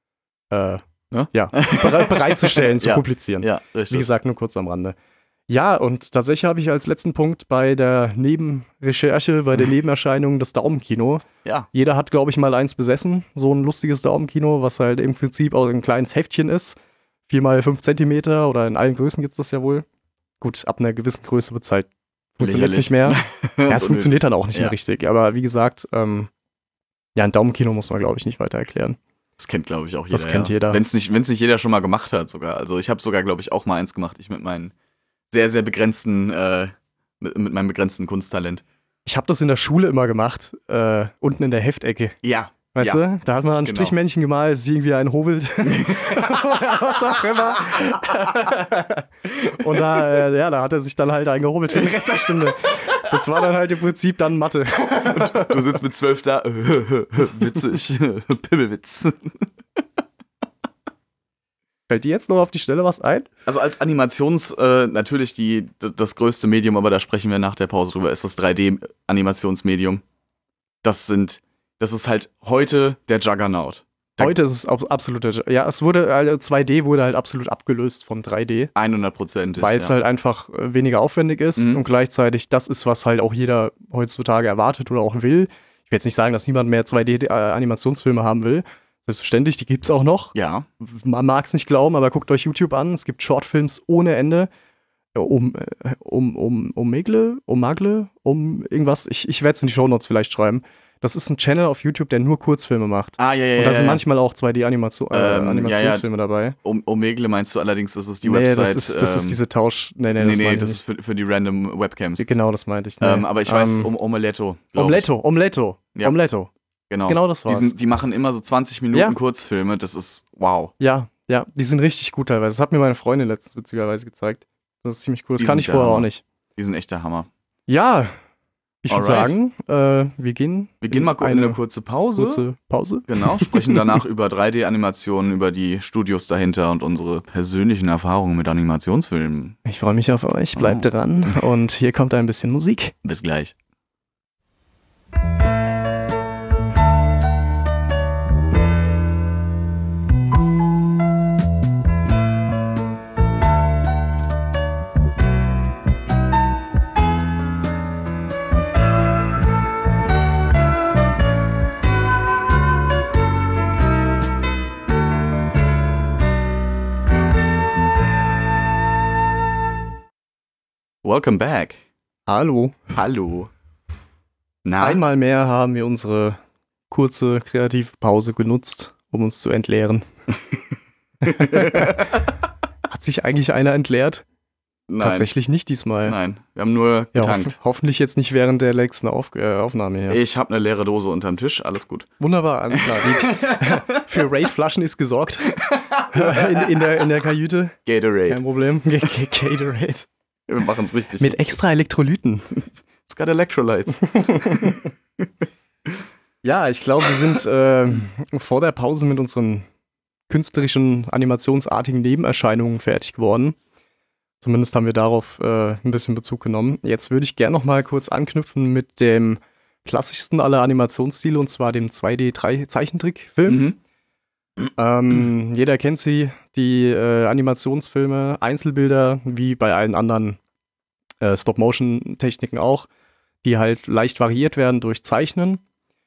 bereitzustellen, zu publizieren. Ja, richtig. Wie gesagt, nur kurz am Rande. Ja, und tatsächlich habe ich als letzten Punkt bei der Nebenrecherche, bei der Nebenerscheinung das Daumenkino. Ja. Jeder hat, glaube ich, mal eins besessen, so ein lustiges Daumenkino, was halt im Prinzip auch ein kleines Heftchen ist. 4x5 Zentimeter oder in allen Größen gibt es das ja wohl. Gut, ab einer gewissen Größe wird es halt funktioniert nicht mehr. Ja, es funktioniert dann auch nicht mehr richtig. Aber wie gesagt, ein Daumenkino muss man, glaube ich, nicht weiter erklären. Das kennt, glaube ich, auch jeder. Das kennt jeder. Wenn es nicht jeder schon mal gemacht hat sogar. Also ich habe sogar, glaube ich, auch mal eins gemacht. Ich mit meinen sehr, sehr begrenzten, mit meinem begrenzten Kunsttalent. Ich habe das in der Schule immer gemacht, unten in der Heftecke. Ja. Weißt du? Da hat man ein Strichmännchen gemalt, sie irgendwie einen hobelt. Was auch immer. Und da hat er sich dann halt einen gehobelt für den Rest der Stunde. Das war dann halt im Prinzip dann Mathe. Und du sitzt mit 12 da, witzig, Pimmelwitz. Fällt dir jetzt noch auf die Stelle was ein? Also als natürlich das größte Medium, aber da sprechen wir nach der Pause drüber, ist das 3D-Animationsmedium. Das ist halt heute der Juggernaut. Heute ist es absolut es wurde, 2D wurde halt absolut abgelöst von 3D. 100%. Weil es halt einfach weniger aufwendig ist und gleichzeitig das ist, was halt auch jeder heutzutage erwartet oder auch will. Ich will jetzt nicht sagen, dass niemand mehr 2D-Animationsfilme haben will. Selbstverständlich, die gibt's auch noch. Ja. Man mag es nicht glauben, aber guckt euch YouTube an. Es gibt Shortfilms ohne Ende. Um irgendwas. Ich werde es in die Shownotes vielleicht schreiben. Das ist ein Channel auf YouTube, der nur Kurzfilme macht. Ja. Und da sind manchmal auch 2D-Animationsfilme dabei. Omegle meinst du allerdings, das ist die Website. Das ist diese Tausch. Nee, das ist für die random Webcams. Genau, das meinte ich. Aber ich weiß, Omeletto. Omeletto. Ja. Omeletto. Genau das war's. Die machen immer so 20 Minuten Kurzfilme, das ist wow. Ja, die sind richtig gut teilweise. Das hat mir meine Freundin letztens witzigerweise gezeigt. Das ist ziemlich cool. Das kann ich vorher auch nicht. Die sind echt der Hammer. Ja, Ich würde Alright. sagen, wir gehen mal in eine kurze Pause. kurze Pause. Genau, sprechen danach über 3D-Animationen, über die Studios dahinter und unsere persönlichen Erfahrungen mit Animationsfilmen. Ich freue mich auf euch, bleibt dran und hier kommt ein bisschen Musik. Bis gleich. Welcome back. Hallo. Hallo. Na, Einmal mehr haben wir unsere kurze kreative Pause genutzt, um uns zu entleeren. Hat sich eigentlich einer entleert? nein. Tatsächlich nicht diesmal. Nein, wir haben nur Ja, getankt. hoffentlich jetzt nicht während der nächsten Aufnahme hier. Ich habe eine leere Dose unterm Tisch, alles gut. Wunderbar, alles klar. Für Raid-Flaschen ist gesorgt. in der Kajüte. Gatorade. Kein Problem. Gatorade. Wir machen es richtig. Mit extra Elektrolyten. It's got Electrolytes. Ja, ich glaube, wir sind vor der Pause mit unseren künstlerischen, animationsartigen Nebenerscheinungen fertig geworden. Zumindest haben wir darauf ein bisschen Bezug genommen. Jetzt würde ich gerne noch mal kurz anknüpfen mit dem klassischsten aller Animationsstile, und zwar dem 2D-Zeichentrickfilm. Jeder kennt sie, die Animationsfilme, Einzelbilder, wie bei allen anderen Stop-Motion-Techniken auch, die halt leicht variiert werden durch Zeichnen.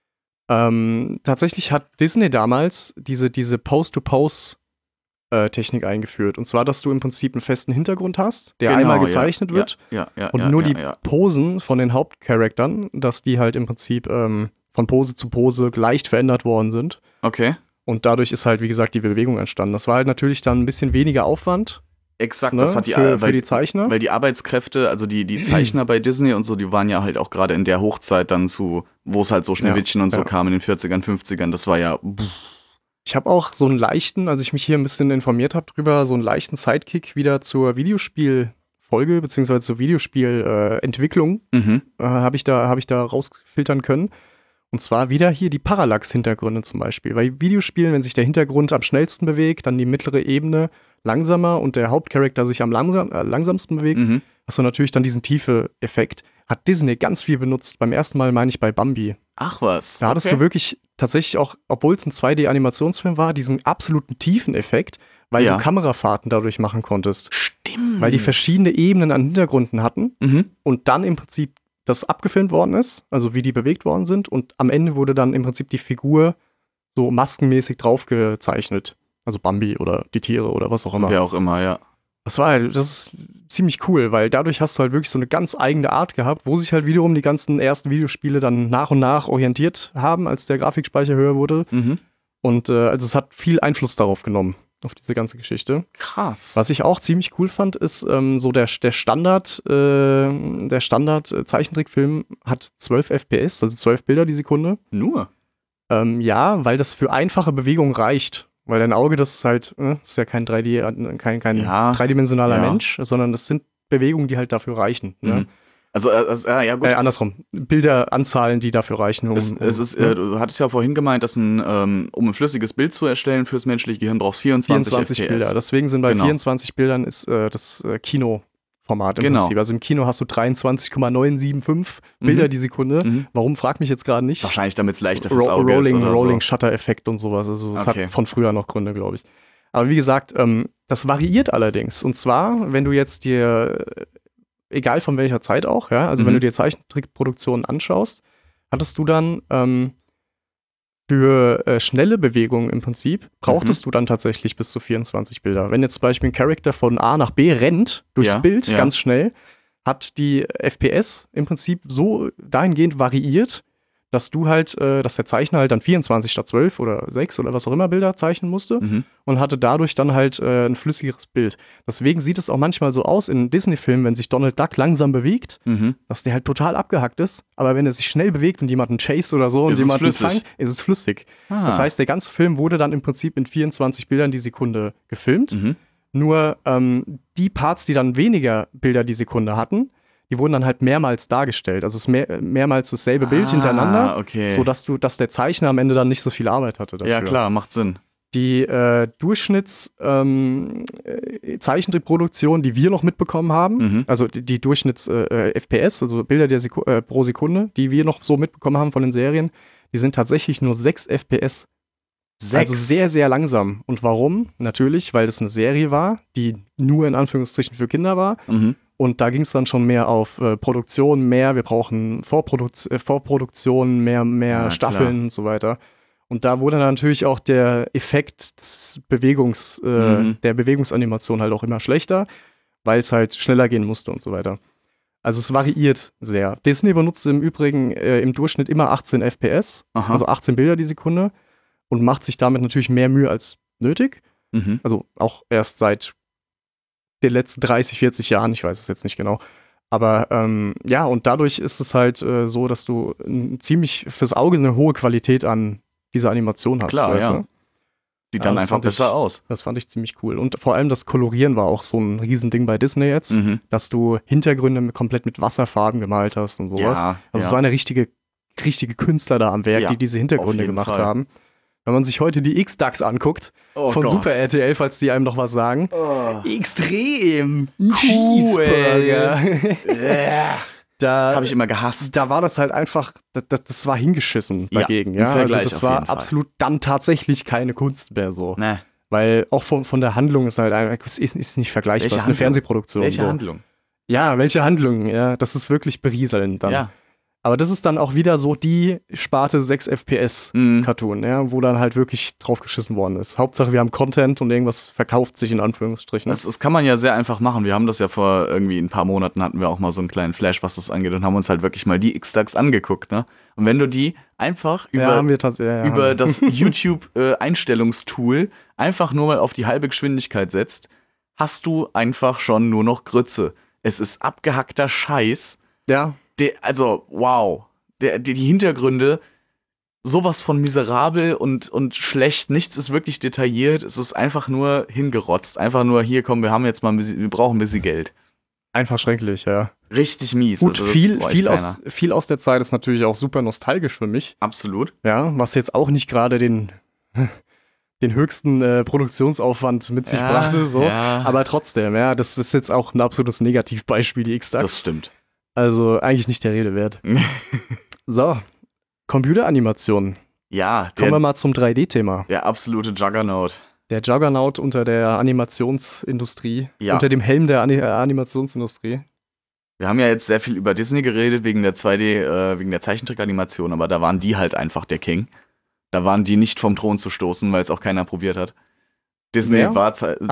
Tatsächlich hat Disney damals diese Pose-to-Pose-Technik eingeführt. Und zwar, dass du im Prinzip einen festen Hintergrund hast, der Genau, einmal ja. gezeichnet wird. Und nur die Posen von den Hauptcharaktern, dass die halt im Prinzip von Pose zu Pose leicht verändert worden sind. Okay. Und dadurch ist halt, wie gesagt, die Bewegung entstanden. Das war halt natürlich dann ein bisschen weniger Aufwand, Exakt, ne, das hat für die Zeichner. Weil die Arbeitskräfte, also die Zeichner bei Disney und so, die waren ja halt auch gerade in der Hochzeit dann wo es halt so Schneewittchen und so kam in den 40ern, 50ern, das war ja. Ich habe auch so einen leichten, als ich mich hier ein bisschen informiert habe drüber, so einen leichten Sidekick wieder zur Videospielfolge, beziehungsweise zur Videospielentwicklung, habe ich da rausfiltern können. Und zwar wieder hier die Parallax-Hintergründe zum Beispiel. Bei Videospielen, wenn sich der Hintergrund am schnellsten bewegt, dann die mittlere Ebene langsamer und der Hauptcharakter sich am langsamsten bewegt, hast du natürlich dann diesen Tiefe-Effekt. Hat Disney ganz viel benutzt. Beim ersten Mal meine ich bei Bambi. Ach was. Da hattest du wirklich tatsächlich auch, obwohl es ein 2D-Animationsfilm war, diesen absoluten Tiefeneffekt, weil du Kamerafahrten dadurch machen konntest. Stimmt. Weil die verschiedene Ebenen an Hintergründen hatten und dann im Prinzip das abgefilmt worden ist, also wie die bewegt worden sind, und am Ende wurde dann im Prinzip die Figur so maskenmäßig draufgezeichnet. Also Bambi oder die Tiere oder was auch immer. Wer auch immer, ja. Das ist ziemlich cool, weil dadurch hast du halt wirklich so eine ganz eigene Art gehabt, wo sich halt wiederum die ganzen ersten Videospiele dann nach und nach orientiert haben, als der Grafikspeicher höher wurde. Und also es hat viel Einfluss darauf genommen, auf diese ganze Geschichte. Krass. Was ich auch ziemlich cool fand, ist so der Standard Zeichentrickfilm hat 12 FPS, also 12 Bilder die Sekunde. Nur? Ja, weil das für einfache Bewegungen reicht. Weil dein Auge, das ist halt, ist ja kein dreidimensionaler Mensch, sondern das sind Bewegungen, die halt dafür reichen. Ne? Also, ja, gut. Andersrum. Bilderanzahlen, die dafür reichen. Du hattest ja vorhin gemeint, dass um ein flüssiges Bild zu erstellen fürs menschliche Gehirn brauchst 24 FPS. Bilder. Deswegen sind bei 24 Bildern ist das Kinoformat im Prinzip. Also im Kino hast du 23,975 Bilder die Sekunde. Warum, frag mich jetzt gerade nicht. Wahrscheinlich, damit es leichter fürs Auge ist oder Rolling so. Shutter-Effekt und sowas. Also das hat von früher noch Gründe, glaube ich. Aber wie gesagt, das variiert allerdings. Und zwar, wenn du jetzt dir egal von welcher Zeit auch, ja, also wenn du dir Zeichentrickproduktionen anschaust, hattest du dann für schnelle Bewegungen im Prinzip, brauchtest du dann tatsächlich bis zu 24 Bilder. Wenn jetzt zum Beispiel ein Charakter von A nach B rennt, durchs Bild, ganz schnell, hat die FPS im Prinzip so dahingehend variiert, dass du halt, dass der Zeichner halt dann 24 statt 12 oder 6 oder was auch immer Bilder zeichnen musste und hatte dadurch dann halt ein flüssigeres Bild. Deswegen sieht es auch manchmal so aus in Disney-Filmen, wenn sich Donald Duck langsam bewegt, dass der halt total abgehackt ist, aber wenn er sich schnell bewegt und jemanden chase oder so und jemanden fangt, ist es flüssig. Das heißt, der ganze Film wurde dann im Prinzip in 24 Bildern die Sekunde gefilmt. Nur die Parts, die dann weniger Bilder die Sekunde hatten, die wurden dann halt mehrmals dargestellt. Also es ist mehrmals dasselbe Bild hintereinander, okay. sodass der Zeichner am Ende dann nicht so viel Arbeit hatte dafür. Ja, klar, macht Sinn. Die Durchschnitts-Zeichentrickproduktion, die wir noch mitbekommen haben, also die Durchschnitts-FPS, also Bilder pro Sekunde, die wir noch so mitbekommen haben von den Serien, die sind tatsächlich nur 6 FPS. 6? Also sehr, sehr langsam. Und warum? Natürlich, weil das eine Serie war, die nur in Anführungsstrichen für Kinder war. Und da ging es dann schon mehr auf Produktion, wir brauchen Vorproduktion, mehr Staffeln und so weiter. Und da wurde dann natürlich auch der Effekt des der Bewegungsanimation halt auch immer schlechter, weil es halt schneller gehen musste und so weiter. Also es variiert sehr. Disney benutzt im Übrigen im Durchschnitt immer 18 FPS, also 18 Bilder die Sekunde, und macht sich damit natürlich mehr Mühe als nötig. Also auch erst seit den letzten 30, 40 Jahren, ich weiß es jetzt nicht genau. Aber ja, und dadurch ist es halt so, dass du ziemlich fürs Auge eine hohe Qualität an dieser Animation hast. Klar, ja. Sieht dann einfach besser aus. Das fand ich ziemlich cool. Und vor allem das Kolorieren war auch so ein Riesending bei Disney jetzt, dass du Hintergründe komplett mit Wasserfarben gemalt hast und sowas. Ja, also es waren ja richtige Künstler da am Werk, die diese Hintergründe gemacht haben. Wenn man sich heute die X-Ducks anguckt, von Super RTL, falls die einem noch was sagen. Extrem Cheeseburger. Da habe ich immer gehasst. Da war das halt einfach, das war hingeschissen dagegen. Ja, also das war absolut dann tatsächlich keine Kunst mehr so. Nee. Weil auch von der Handlung ist halt einfach, ist nicht vergleichbar. Es ist eine Fernsehproduktion. Welche Handlung? Ja, welche Handlung? Ja, das ist wirklich berieselnd dann. Ja. Aber das ist dann auch wieder so die Sparte 6 FPS Cartoon, ja, wo dann halt wirklich draufgeschissen worden ist. Hauptsache wir haben Content und irgendwas verkauft sich in Anführungsstrichen. Das kann man ja sehr einfach machen. Wir haben das ja vor irgendwie ein paar Monaten hatten wir auch mal so einen kleinen Flash, was das angeht, und haben uns halt wirklich mal die X-Ducks angeguckt, ne? Und wenn du die einfach über das YouTube-Einstellungstool einfach nur mal auf die halbe Geschwindigkeit setzt, hast du einfach schon nur noch Grütze. Es ist abgehackter Scheiß. Ja. Also, wow. Die Hintergründe, sowas von miserabel und schlecht. Nichts ist wirklich detailliert. Es ist einfach nur hingerotzt. Einfach nur, hier, komm, wir brauchen ein bisschen Geld. Einfach schrecklich, ja. Richtig mies. Gut, also viel aus der Zeit ist natürlich auch super nostalgisch für mich. Absolut. Ja, was jetzt auch nicht gerade den höchsten Produktionsaufwand mit sich brachte. So. Ja. Aber trotzdem, ja, das ist jetzt auch ein absolutes Negativbeispiel, die X-Ducks. Das stimmt. Also eigentlich nicht der Rede wert. So, Computeranimation. Ja. Kommen wir mal zum 3D-Thema. Der absolute Juggernaut. Der Juggernaut unter der Animationsindustrie. Ja. Unter dem Helm der Animationsindustrie. Wir haben ja jetzt sehr viel über Disney geredet, wegen der 2D, wegen der Zeichentrickanimation, aber da waren die halt einfach der King. Da waren die nicht vom Thron zu stoßen, weil es auch keiner probiert hat. Disney war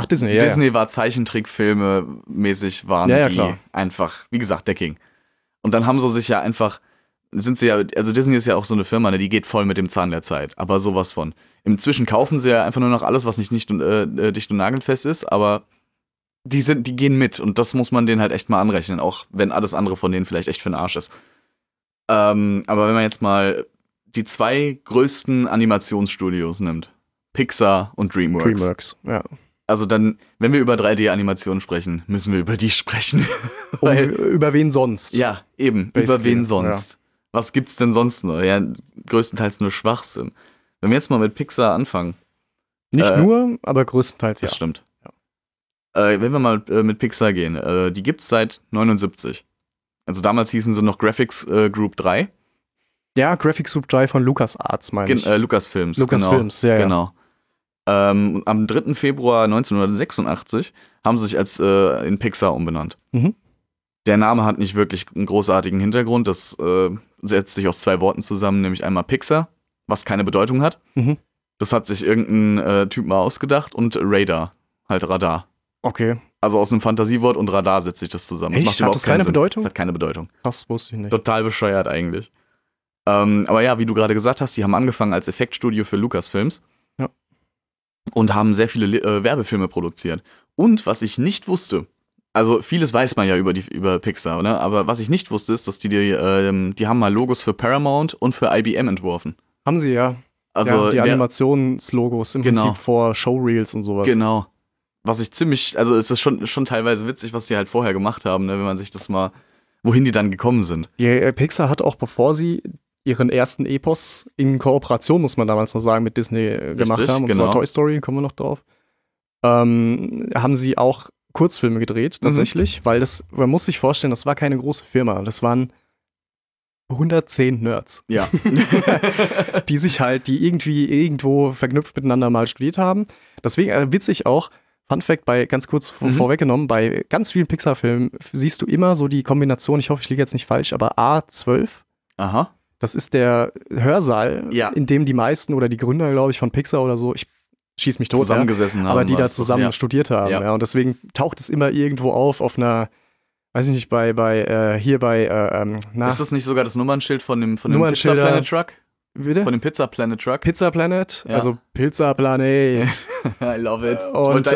Zeichentrickfilme mäßig waren die klar. Einfach, wie gesagt, der King. Und dann haben sie sich ja einfach, also Disney ist ja auch so eine Firma, ne, die geht voll mit dem Zahn der Zeit, aber sowas von. Inzwischen kaufen sie ja einfach nur noch alles, was nicht dicht und nagelfest ist, aber die gehen mit und das muss man denen halt echt mal anrechnen, auch wenn alles andere von denen vielleicht echt für den Arsch ist. Aber wenn man jetzt mal die 2 größten Animationsstudios nimmt, Pixar und DreamWorks. Ja. Also dann, wenn wir über 3D-Animationen sprechen, müssen wir über die sprechen. Über wen sonst? Ja, eben, über wen sonst. Ja. Was gibt's denn sonst noch? Ja, größtenteils nur Schwachsinn. Wenn wir jetzt mal mit Pixar anfangen. Nicht nur, aber größtenteils das stimmt. Ja. Wenn wir mal mit Pixar gehen, die gibt's seit 79. Also damals hießen sie noch Graphics Group 3. Ja, Graphics Group 3 von LucasArts, meine ich. Lucasfilms. Lucasfilms, ja. Genau. Am 3. Februar 1986 haben sie sich in Pixar umbenannt. Der Name hat nicht wirklich einen großartigen Hintergrund. Das setzt sich aus 2 Worten zusammen, nämlich einmal Pixar, was keine Bedeutung hat. Das hat sich irgendein Typ mal ausgedacht, und Radar, halt Radar. Okay. Also aus einem Fantasiewort und Radar setzt sich das zusammen. Echt? Das macht überhaupt keinen Sinn. Bedeutung? Das hat keine Bedeutung. Krass, wusste ich nicht. Total bescheuert eigentlich. Aber ja, wie du gerade gesagt hast, die haben angefangen als Effektstudio für Lucasfilms. Ja. Und haben sehr viele Werbefilme produziert. Und was ich nicht wusste, also vieles weiß man ja über Pixar, ne? Aber was ich nicht wusste, ist, dass die haben mal Logos für Paramount und für IBM entworfen. Haben sie, ja. Also die Animationslogos im Prinzip vor Showreels und sowas. Genau. Was ich also es ist schon teilweise witzig, was die halt vorher gemacht haben, ne? Wenn man wohin die dann gekommen sind. Die Pixar hat auch, bevor sie ihren ersten Epos in Kooperation, muss man damals noch sagen, mit Disney gemacht haben, und zwar Toy Story, kommen wir noch drauf, haben sie auch Kurzfilme gedreht, tatsächlich, weil man muss sich vorstellen, das war keine große Firma, das waren 110 Nerds. Ja. die irgendwie irgendwo verknüpft miteinander mal studiert haben. Deswegen witzig auch, Fun Fact, ganz kurz vorweggenommen, bei ganz vielen Pixar-Filmen siehst du immer so die Kombination, ich hoffe, ich liege jetzt nicht falsch, aber A12. Aha. Das ist der Hörsaal, in dem die meisten oder die Gründer, glaube ich, von Pixar oder so, ich schieß mich tot, zusammengesessen haben. Aber die da zusammen studiert haben. Ja. Und deswegen taucht es immer irgendwo auf einer, weiß ich nicht, ist das nicht sogar das Nummernschild von dem Pizza Planet Truck? Bitte? Von dem Pizza Planet Truck? Pizza Planet, also Pizza Planet. I love it. Und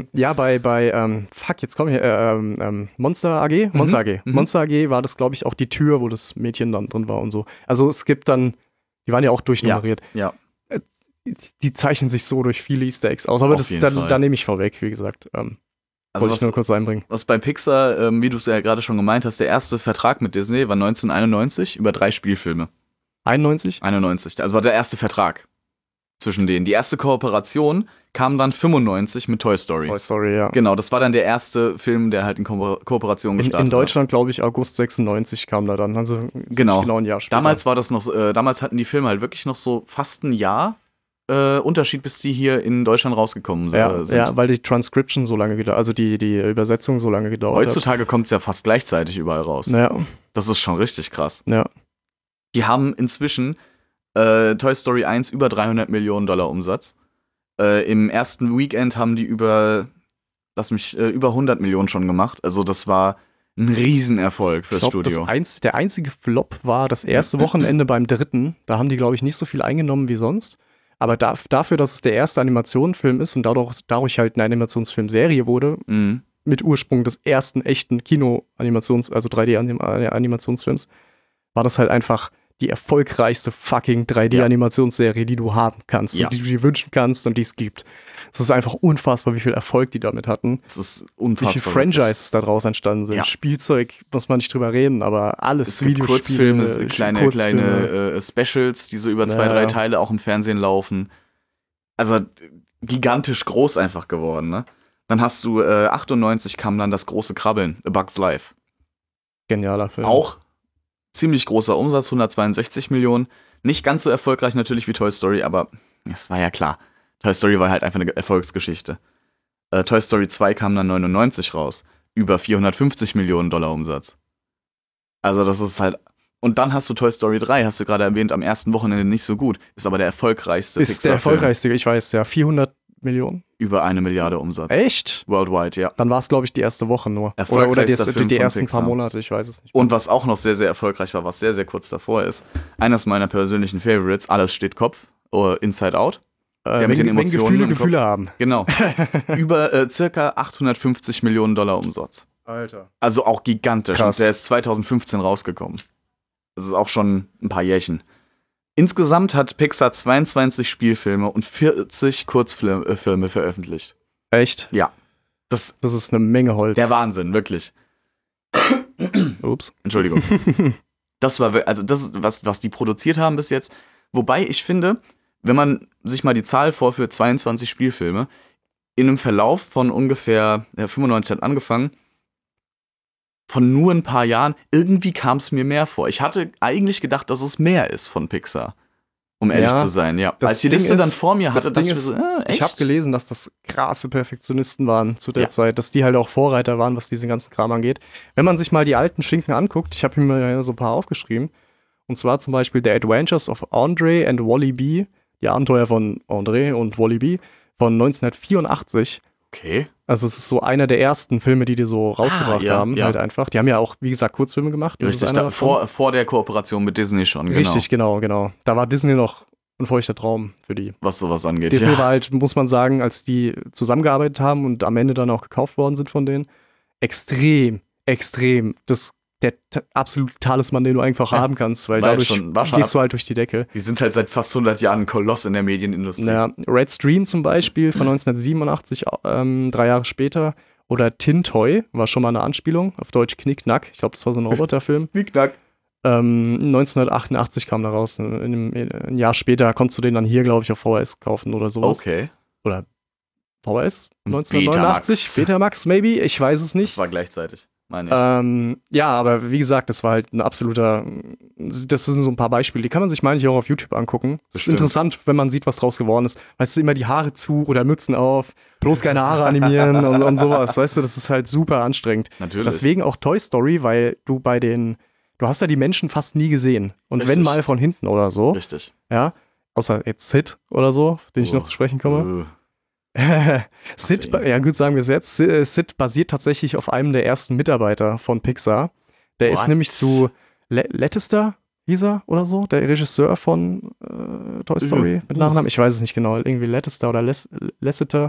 jetzt komme ich, Monster AG? Monster AG. Monster AG war das, glaube ich, auch die Tür, wo das Mädchen dann drin war und so. Also es gibt dann, die waren ja auch durchnummeriert. Ja. Die zeichnen sich so durch viele Easter Eggs aus, aber da nehme ich vorweg, wie gesagt. Also wollte ich nur kurz einbringen. Was bei Pixar, wie du es ja gerade schon gemeint hast, der erste Vertrag mit Disney war 1991 über 3 Spielfilme. 91? 91, also war der erste Vertrag zwischen denen. Die erste Kooperation kam dann 95 mit Toy Story. Toy Story, ja. Genau, das war dann der erste Film, der halt in Kooperation gestartet hat. In Deutschland, glaube ich, August 96 kam da dann, also genau ein Jahr später. Damals war das noch, damals hatten die Filme halt wirklich noch so fast ein Jahr Unterschied, bis die hier in Deutschland rausgekommen sind. Ja, weil die Transcription so lange gedauert, also die Übersetzung so lange gedauert hat. Heutzutage kommt es ja fast gleichzeitig überall raus. Ja. Das ist schon richtig krass. Ja. Die haben inzwischen Toy Story 1 über $300 Millionen Umsatz. Im ersten Weekend haben die über 100 Millionen schon gemacht. Also das war ein Riesenerfolg fürs Studio. Der einzige Flop war das erste Wochenende beim 3. Da haben die, glaube ich, nicht so viel eingenommen wie sonst. Aber dafür, dass es der erste Animationsfilm ist und dadurch halt eine Animationsfilmserie wurde, mit Ursprung des ersten echten also 3D-Animationsfilms, war das halt einfach die erfolgreichste fucking 3D-Animationsserie, die du haben kannst und die du dir wünschen kannst und die es gibt. Es ist einfach unfassbar, wie viel Erfolg die damit hatten. Es ist unfassbar. Wie viele Franchises da draus entstanden sind. Ja. Spielzeug, muss man nicht drüber reden, aber alles. Es gibt Kurzfilme, kleine Specials, die so über 2-3 Teile auch im Fernsehen laufen. Also gigantisch groß einfach geworden, ne? Dann hast du 98 kam dann das große Krabbeln, A Bug's Life. Genialer Film. Auch ziemlich großer Umsatz, 162 Millionen. Nicht ganz so erfolgreich natürlich wie Toy Story, aber es war ja klar. Toy Story war halt einfach eine Erfolgsgeschichte. Toy Story 2 kam dann 99 raus. Über 450 Millionen Umsatz. Also das ist halt... Und dann hast du Toy Story 3, hast du gerade erwähnt, am ersten Wochenende nicht so gut. Ist aber der erfolgreichste Pixar-Film. Ist der erfolgreichste, ich weiß, ja. 400 Millionen? Über 1 Milliarde Umsatz. Echt? Worldwide, ja. Dann war es, glaube ich, die erste Woche nur. Oder die ersten paar Monate, ich weiß es nicht. Und was auch noch sehr, sehr erfolgreich war, was sehr, sehr kurz davor ist, eines meiner persönlichen Favorites, Alles steht Kopf, Inside Out. Der mit den Emotionen Gefühle haben. Genau. Über circa 850 Millionen Umsatz. Alter. Also auch gigantisch. Krass. Und der ist 2015 rausgekommen. Das ist auch schon ein paar Jährchen. Insgesamt hat Pixar 22 Spielfilme und 40 Kurzfilme veröffentlicht. Echt? Ja. Das ist eine Menge Holz. Der Wahnsinn, wirklich. Ups. Entschuldigung. Das ist, was die produziert haben bis jetzt. Wobei ich finde, wenn man sich mal die Zahl vorführt, 22 Spielfilme, in einem Verlauf von ungefähr 95 hat angefangen, von nur ein paar Jahren, irgendwie kam es mir mehr vor. Ich hatte eigentlich gedacht, dass es mehr ist von Pixar, um ehrlich zu sein. Ja. Als die Liste dann vor mir hatte, dachte ich mir so, echt? Ich habe gelesen, dass das krasse Perfektionisten waren zu der Zeit, dass die halt auch Vorreiter waren, was diesen ganzen Kram angeht. Wenn man sich mal die alten Schinken anguckt, ich habe mir so ein paar aufgeschrieben, und zwar zum Beispiel The Adventures of Andre and Wally B., die Abenteuer von Andre und Wally B. von 1984. Okay. Also es ist so einer der ersten Filme, die so rausgebracht haben, halt einfach. Die haben ja auch, wie gesagt, Kurzfilme gemacht. Richtig, vor der Kooperation mit Disney schon, genau. Richtig, genau. Da war Disney noch ein feuchter Traum für die. Was sowas angeht, Disney war halt, muss man sagen, als die zusammengearbeitet haben und am Ende dann auch gekauft worden sind von denen, extrem der absolute Talisman, den du einfach haben kannst, weil dadurch gehst du halt durch die Decke. Die sind halt seit fast 100 Jahren ein Koloss in der Medienindustrie. Naja, Red Stream zum Beispiel von 1987, 3 Jahre später, Oder Tin Toy war schon mal eine Anspielung, auf Deutsch Knick-Knack. Ich glaube, das war so ein Roboterfilm. Knick-Knack. 1988 kam da raus. Ein Jahr später konntest du den dann hier, glaube ich, auf VHS kaufen oder sowas. Okay. Oder VHS? 1989? Betamax, maybe? Ich weiß es nicht. Das war gleichzeitig, meine ich. Ja, aber wie gesagt, das war halt ein absoluter. Das sind so ein paar Beispiele, die kann man sich, meine ich, auch auf YouTube angucken. Das ist interessant, wenn man sieht, was draus geworden ist. Weißt du, immer die Haare zu oder Mützen auf, bloß keine Haare animieren und sowas. Weißt du, das ist halt super anstrengend. Natürlich. Deswegen auch Toy Story, weil du hast ja die Menschen fast nie gesehen. Und Richtig. wenn mal von hinten oder so. Richtig. Ja. Außer jetzt Sid oder so, auf den ich noch zu sprechen komme. Sid, ja gut, sagen wir es jetzt. Sid basiert tatsächlich auf einem der ersten Mitarbeiter von Pixar. Der ist nämlich zu Lattister, hieß er oder so, der Regisseur von Toy Story mit Nachnamen. Ich weiß es nicht genau, irgendwie Lattister oder Lasseter.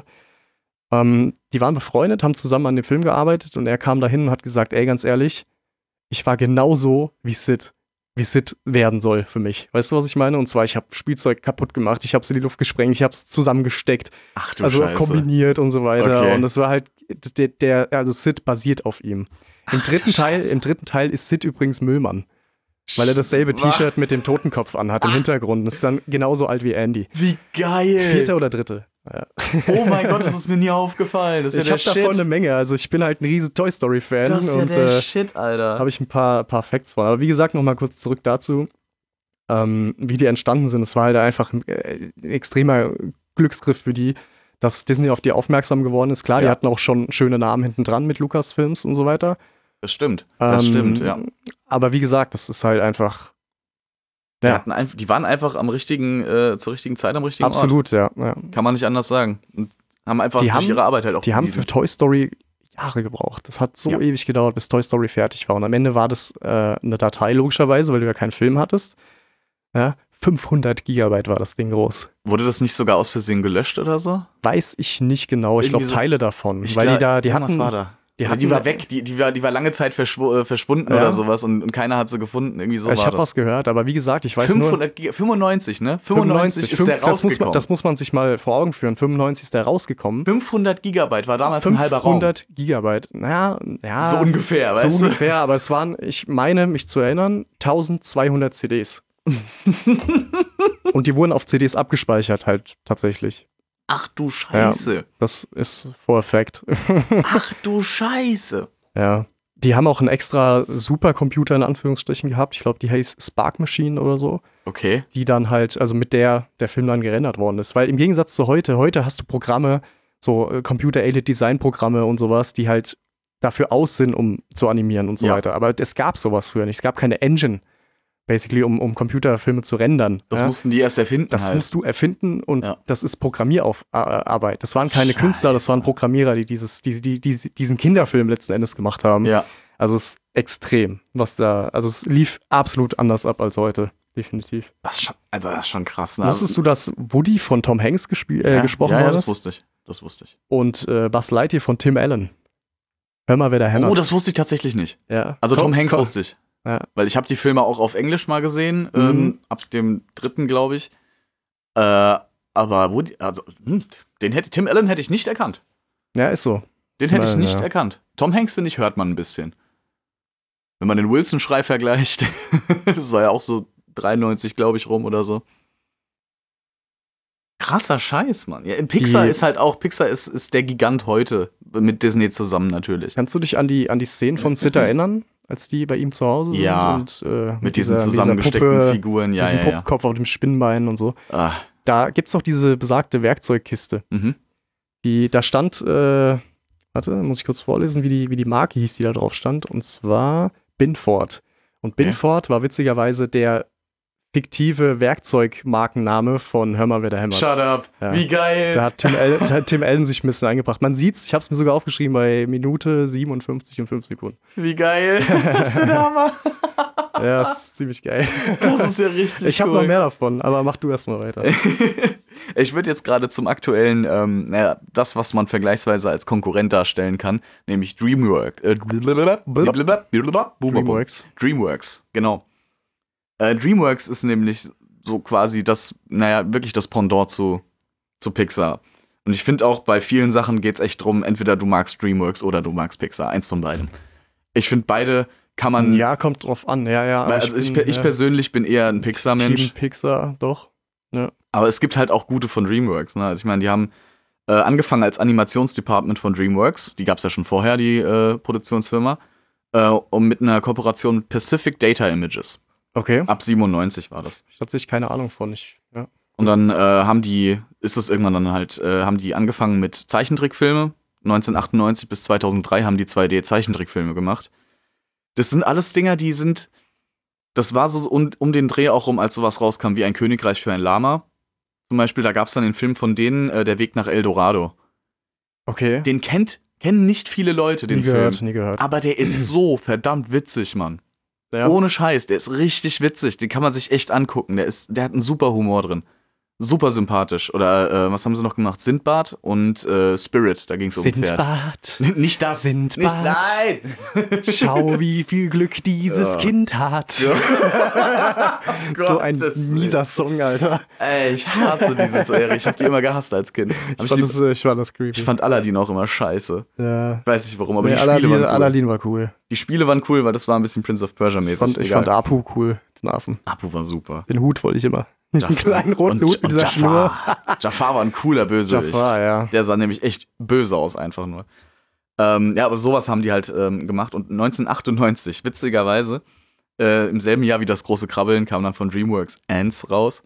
Die waren befreundet, haben zusammen an dem Film gearbeitet und er kam dahin und hat gesagt, ey, ganz ehrlich, ich war genauso wie Sid werden soll für mich. Weißt du, was ich meine? Und zwar, ich habe Spielzeug kaputt gemacht, ich habe es in die Luft gesprengt, ich habe es zusammengesteckt, Ach du also Scheiße. kombiniert und so weiter. Okay. Und das war halt, also Sid basiert auf ihm. Im dritten Teil ist Sid übrigens Müllmann. Weil er dasselbe T-Shirt mit dem Totenkopf anhat im Hintergrund. Das ist dann genauso alt wie Andy. Wie geil. 4. oder 3. Ja. Oh mein Gott, das ist mir nie aufgefallen. Das ist Ich ja habe der Shit. davon eine Menge. Also ich bin halt ein riesen Toy Story Fan. Das ist ja und der Shit, Alter. habe ich ein paar Facts von. Aber wie gesagt, nochmal kurz zurück dazu, wie die entstanden sind. Es war halt einfach ein extremer Glücksgriff für die, dass Disney auf die aufmerksam geworden ist. Klar, die hatten auch schon schöne Namen hinten dran mit Lucasfilms und so weiter. Das stimmt, ja. Aber wie gesagt, das ist halt einfach. Die waren einfach zur richtigen Zeit am richtigen Absolut, Ort. Ja. Kann man nicht anders sagen. Und haben einfach durch ihre Arbeit halt auch Die haben für Toy Story Jahre gebraucht. Das hat so ewig gedauert, bis Toy Story fertig war. Und am Ende war das eine Datei, logischerweise, weil du ja keinen Film hattest. Ja, 500 Gigabyte war das Ding groß. Wurde das nicht sogar aus Versehen gelöscht oder so? Weiß ich nicht genau. Ich glaube, Teile davon. Weil die hatten. Was war da? Die war weg, die war lange Zeit verschwunden oder sowas und keiner hat sie gefunden. Irgendwie so war das. Ich habe was gehört, aber wie gesagt, ich weiß 95, ne? 95 ist der rausgekommen. Das muss man sich mal vor Augen führen. 95 ist der rausgekommen. 500 Gigabyte war damals ein halber Raum. 500 Gigabyte, ja. So ungefähr, weißt du? So ungefähr, aber es waren, ich meine, mich zu erinnern, 1200 CDs. Und die wurden auf CDs abgespeichert halt tatsächlich. Ach du Scheiße. Ja, das ist for a fact. Ach du Scheiße. Ja. Die haben auch einen extra Supercomputer in Anführungsstrichen gehabt. Ich glaube, die heißt Spark Machine oder so. Okay. Die dann halt, also mit der Film dann gerendert worden ist. Weil im Gegensatz zu heute hast du Programme, so Computer-Aided-Design-Programme und sowas, die halt dafür aus sind, um zu animieren und so weiter. Aber es gab sowas früher nicht. Es gab keine Engine, basically, um Computerfilme zu rendern. Das mussten die erst erfinden. Das musst du erfinden und das ist Programmierarbeit. Das waren keine Künstler, das waren Programmierer, die diesen Kinderfilm letzten Endes gemacht haben. Ja. Also es ist extrem, also es lief absolut anders ab als heute, definitiv. Das ist schon krass. Ne? Wusstest du, dass Woody von Tom Hanks gesprochen wurde? Ja, das wusste ich. Und Buzz Lightyear von Tim Allen. Hör mal, wer da hämmert. Oh, das wusste ich tatsächlich nicht. Ja. Also Tom Hanks wusste ich. Ja. Weil ich habe die Filme auch auf Englisch mal gesehen, ab dem 3., glaube ich. Aber Tim Allen hätte ich nicht erkannt. Ja, ist so. Den hätte ich nicht erkannt. Tom Hanks, finde ich, hört man ein bisschen. Wenn man den Wilson-Schrei vergleicht, das war ja auch so 93, glaube ich, rum oder so. Krasser Scheiß, Mann. Ja, Pixar ist der Gigant heute, mit Disney zusammen natürlich. Kannst du dich an die Szenen von Sid erinnern? Als die bei ihm zu Hause sind. Ja, und, mit diesen zusammengesteckten Figuren, diesen Puppenkopf auf dem Spinnbein und so. Da gibt's doch diese besagte Werkzeugkiste. Da stand, warte, muss ich kurz vorlesen, wie die Marke hieß, die da drauf stand. Und zwar Binford. Und Binford war witzigerweise der fiktive Werkzeugmarkenname von Hör mal, wer da hämmert. Shut up, wie geil. Da hat Tim Allen sich ein bisschen eingebracht. Man sieht's, ich hab's mir sogar aufgeschrieben bei Minute 57 und 5 Sekunden. Wie geil, das ist der Hammer. Ja, das ist ziemlich geil. Das ist ja richtig Ich habe noch mehr davon, aber mach du erstmal weiter. Ich würde jetzt gerade zum aktuellen, das, was man vergleichsweise als Konkurrent darstellen kann, nämlich DreamWorks. DreamWorks, genau. DreamWorks ist nämlich so quasi wirklich das Pendant zu Pixar. Und ich finde auch, bei vielen Sachen geht's echt drum, entweder du magst DreamWorks oder du magst Pixar. Eins von beidem. Ich finde, beide kann man. Ja, kommt drauf an, ja. Also ich persönlich bin eher ein Pixar-Mensch. Team Pixar, doch. Ja. Aber es gibt halt auch gute von DreamWorks. Ne? Also ich meine, die haben angefangen als Animationsdepartment von DreamWorks. Die gab's ja schon vorher, die Produktionsfirma. Und mit einer Kooperation mit Pacific Data Images. Okay. Ab 97 war das. Ich hatte sich keine Ahnung von. Ja. Und dann haben die angefangen mit Zeichentrickfilme. 1998 bis 2003 haben die 2D-Zeichentrickfilme gemacht. Das sind alles Dinger, das war so um den Dreh auch rum, als sowas rauskam wie Ein Königreich für ein Lama. Zum Beispiel, da gab es dann den Film von denen, Der Weg nach El Dorado. Okay. Den kennen nicht viele Leute, den Film. Nie gehört. Aber der ist so verdammt witzig, Mann. Ja. Ohne Scheiß, der ist richtig witzig. Den kann man sich echt angucken. Der hat einen super Humor drin. Super sympathisch. Oder was haben sie noch gemacht? Sindbad und Spirit, da ging es um Pferd. Sindbad. Nicht das. Sindbad. Nein. Schau, wie viel Glück dieses Kind hat. Ja. So ein Gottes mieser Song, Alter. Ey, ich hasse diese Serie. Ich habe die immer gehasst als Kind. Ich fand das creepy. Ich fand Aladdin auch immer scheiße. Ja. Ich weiß nicht warum, aber Nee, die Spiele waren cool. Aladdin war cool. Die Spiele waren cool, weil das war ein bisschen Prince of Persia-mäßig. Ich fand Apu cool, den Affen. Apu war super. Den Hut wollte ich immer. Diesen kleinen roten Hut mit dieser Schnur. Jafar war ein cooler Bösewicht. Jafar, ja. Der sah nämlich echt böse aus, einfach nur. Ja, aber sowas haben die halt gemacht. Und 1998, witzigerweise, im selben Jahr wie Das große Krabbeln, kam dann von DreamWorks Ants raus.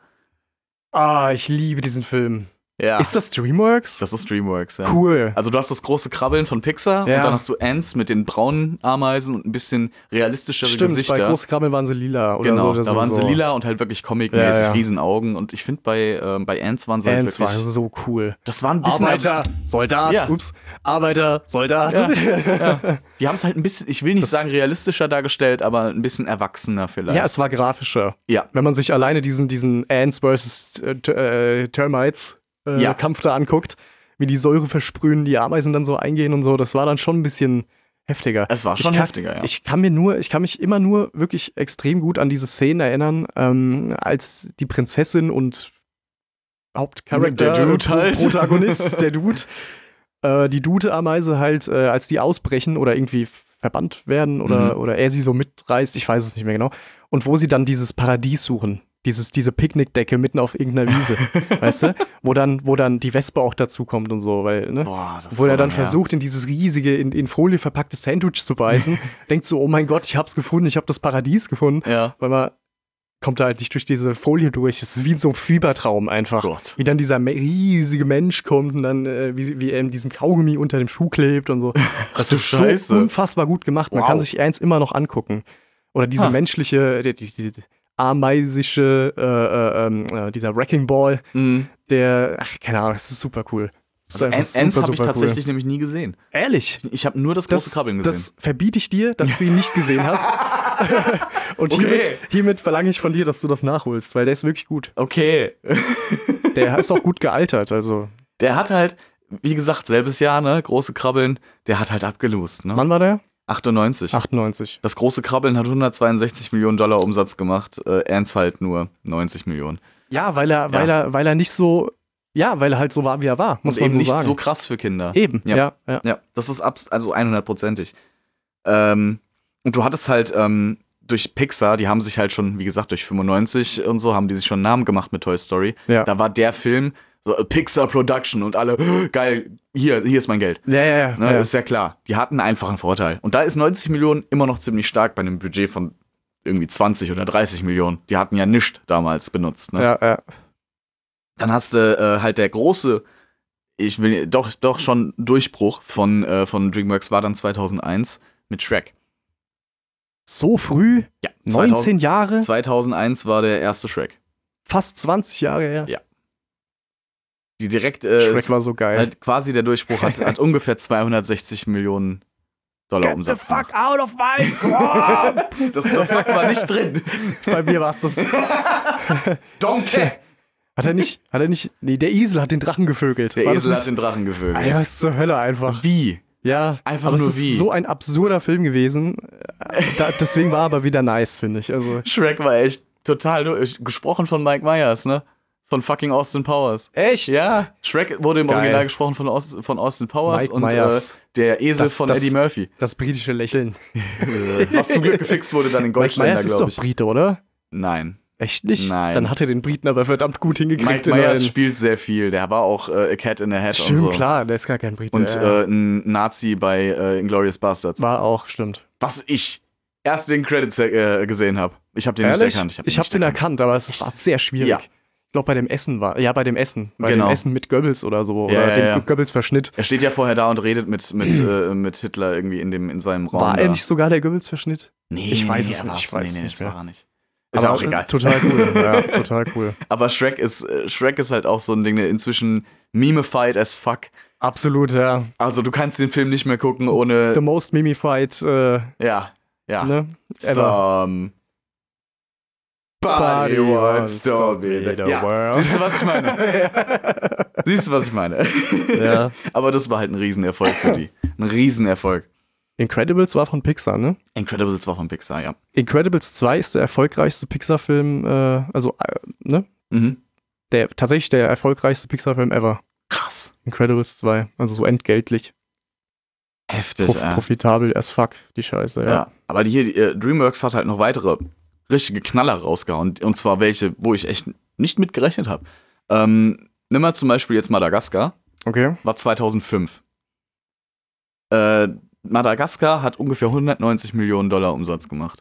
Ah, ich liebe diesen Film. Ja. Ist das DreamWorks? Das ist DreamWorks, ja. Cool. Also du hast das große Krabbeln von Pixar Ja. und dann hast du Ants mit den braunen Ameisen und ein bisschen realistischere Stimmt, Gesichter. bei Große Krabbeln waren sie lila. Oder Genau, so, da waren sie lila und halt wirklich comic-mäßig, Ja. Riesenaugen. Und ich finde, bei Ants waren sie halt Ants wirklich... war so cool. Das war ein bisschen... Arbeiter, Soldat, Ja. Arbeiter, Soldat. Ja. Die haben es halt ein bisschen, ich will nicht sagen realistischer dargestellt, aber ein bisschen erwachsener vielleicht. Ja, es war grafischer. Ja. Wenn man sich alleine diesen Ants vs. Termites Ja. Kampf da anguckt, wie die Säure versprühen, die Ameisen dann so eingehen und so, das war dann schon ein bisschen heftiger. Es war schon heftiger, ja. Ich kann mich immer nur wirklich extrem gut an diese Szenen erinnern, als die Prinzessin und Hauptcharakter, Der Dude halt. Protagonist, der Dude, die Dude-Ameise halt, als die ausbrechen oder irgendwie verbannt werden oder er sie so mitreißt, ich weiß es nicht mehr genau, und wo sie dann dieses Paradies suchen. Diese Picknickdecke mitten auf irgendeiner Wiese, weißt du? Wo dann die Wespe auch dazukommt und so, weil, ne? Boah, das ist Wo er so dann lange her. versucht, in dieses riesige, in Folie verpackte Sandwich zu beißen, denkt so, oh mein Gott, ich hab's gefunden, ich hab das Paradies gefunden. Ja. Weil man kommt da halt nicht durch diese Folie durch. Es ist wie in so einem Fiebertraum einfach. Gott. Wie dann dieser riesige Mensch kommt und dann, wie er in diesem Kaugummi unter dem Schuh klebt und so. Das du ist Scheiße. so unfassbar gut gemacht. Man Wow. kann sich eins immer noch angucken. Oder diese menschliche, diese ameisische, dieser Wrecking Ball, keine Ahnung, das ist super cool. Das ist Also einfach Ants habe ich super tatsächlich nämlich nie gesehen. Ehrlich? Ich habe nur das große Krabbeln gesehen. Das verbiete ich dir, dass du ihn nicht gesehen hast. Und Okay. hiermit verlange ich von dir, dass du das nachholst, weil der ist wirklich gut. Okay. Der ist auch gut gealtert, also. Der hat halt, wie gesagt, selbes Jahr, ne, große Krabbeln, der hat halt abgelost, ne? Wann war der? 98. 98. Das große Krabbeln hat 162 Millionen Dollar Umsatz gemacht, Ants halt nur 90 Millionen. Ja, weil er nicht so, weil er halt so war, wie er war, muss Und man eben so nicht sagen. so krass für Kinder. Eben, ja. Ja, das ist also 100%ig. Und du hattest halt durch Pixar, die haben sich halt schon, wie gesagt, durch 95 und so, haben die sich schon einen Namen gemacht mit Toy Story. Ja. Da war der Film so Pixar Production und alle, geil, hier ist mein Geld. Ja. Ne, ist ja klar. Die hatten einfach einen Vorteil. Und da ist 90 Millionen immer noch ziemlich stark bei einem Budget von irgendwie 20 oder 30 Millionen. Die hatten ja nichts damals benutzt. Ne? Ja. Dann hast du halt der große, ich will doch schon Durchbruch von DreamWorks war dann 2001 mit Shrek. So früh? Ja, 19 Jahre? 2001 war der erste Shrek. Fast 20 Jahre her. Ja. Die direkt Shrek war so geil. halt quasi der Durchbruch hat ungefähr 260 Millionen Dollar Umsatz gemacht. out of my swamp! Das The Fuck war nicht drin. Bei mir war es das. Donkey! Hat er nicht, nee, der Esel hat den Drachen gevögelt. Der War das Esel nicht- hat den Drachen gevögelt. Ja, was zur Hölle einfach. Wie? Ja, Einfach aber nur es ist wie. so ein absurder Film gewesen. Deswegen war er aber wieder nice, finde ich. Also, Shrek war echt total gesprochen von Mike Myers, ne? Von fucking Austin Powers. Echt? Ja, Shrek wurde im Geil. Original gesprochen von Austin Powers Mike und Myers. der Esel von Eddie Murphy. Das britische Lächeln. Was zum Glück gefixt wurde dann in Mike Goldständer, Myers ist glaube doch ich. Brite, oder? Nein. Echt nicht? Nein. Dann hat er den Briten aber verdammt gut hingekriegt. Mike Myers spielt sehr viel. Der war auch A Cat in the Hat Stimmt, und so. klar, der ist gar kein Brite. Und ja. ein Nazi bei Inglourious Basterds. War auch, stimmt. Was ich erst den Credits gesehen habe. Ich habe den Ehrlich? nicht erkannt. Ich habe den erkannt, aber es war sehr schwierig. Ja. Ich glaube, bei dem Essen war. Ja, bei dem Essen. Bei Genau. dem Essen mit Goebbels oder so. Ja, oder ja, dem ja. Goebbels-Verschnitt. Er steht ja vorher da und redet mit Hitler irgendwie in seinem Raum. War da. er nicht sogar der Goebbels-Verschnitt? Nee, Ich weiß nee, es er nicht, war's. ich weiß es nee, nicht das mehr. war er nicht. Ist ja auch egal. Total cool. Ja, total cool. Aber Shrek ist halt auch so ein Ding, der inzwischen memified as fuck. Absolut, ja. Also du kannst den Film nicht mehr gucken ohne. The most mimified, Ja. ne? Ever. Somebody wants to be the ja. world. Siehst du, was ich meine? Siehst du, was ich meine? Ja. Aber das war halt ein Riesenerfolg für die. Ein Riesenerfolg. Incredibles war von Pixar, ne? Incredibles war von Pixar, ja. Incredibles 2 ist der erfolgreichste Pixar-Film, ne? Mhm. Tatsächlich der erfolgreichste Pixar-Film ever. Krass. Incredibles 2. Also so entgeltlich. Heftig, Profitabel as fuck, die Scheiße, ja. Ja. Aber DreamWorks hat halt noch weitere richtige Knaller rausgehauen. Und zwar welche, wo ich echt nicht mit gerechnet habe. Nimm mal zum Beispiel jetzt Madagaskar. Okay. War 2005. Madagaskar hat ungefähr 190 Millionen $190 Umsatz gemacht.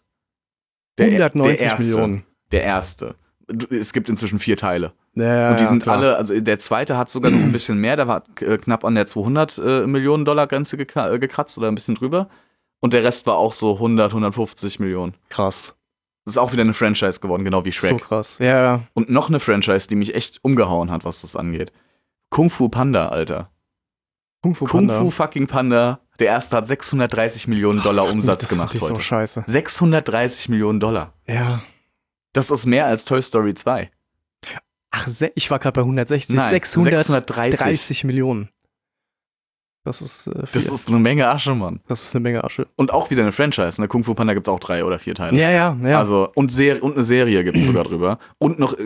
190 Millionen. Der erste. Es gibt inzwischen 4 Teile. Ja, und die sind klar. alle, also der zweite hat sogar noch ein bisschen mehr, der war knapp an der 200 Millionen $ Grenze gekratzt oder ein bisschen drüber. Und der Rest war auch so 100, 150 Millionen. Krass. Das ist auch wieder eine Franchise geworden, genau wie Shrek. So krass. Ja. Und noch eine Franchise, die mich echt umgehauen hat, was das angeht. Kung Fu Panda, Alter. Kung Fu Panda. Kung Fu fucking Panda. Der erste hat 630 Millionen $, Umsatz gemacht das heute. So scheiße. 630 Millionen $. Ja. Das ist mehr als Toy Story 2. Ach, ich war gerade bei 160. Nein, 630 Millionen. Das ist viel. Das ist eine Menge Asche, Mann. Das ist eine Menge Asche. Und auch wieder eine Franchise. Ne? Kung Fu Panda gibt's auch 3 oder 4 Teile. Ja. Also, und eine Serie gibt's sogar drüber. Und noch,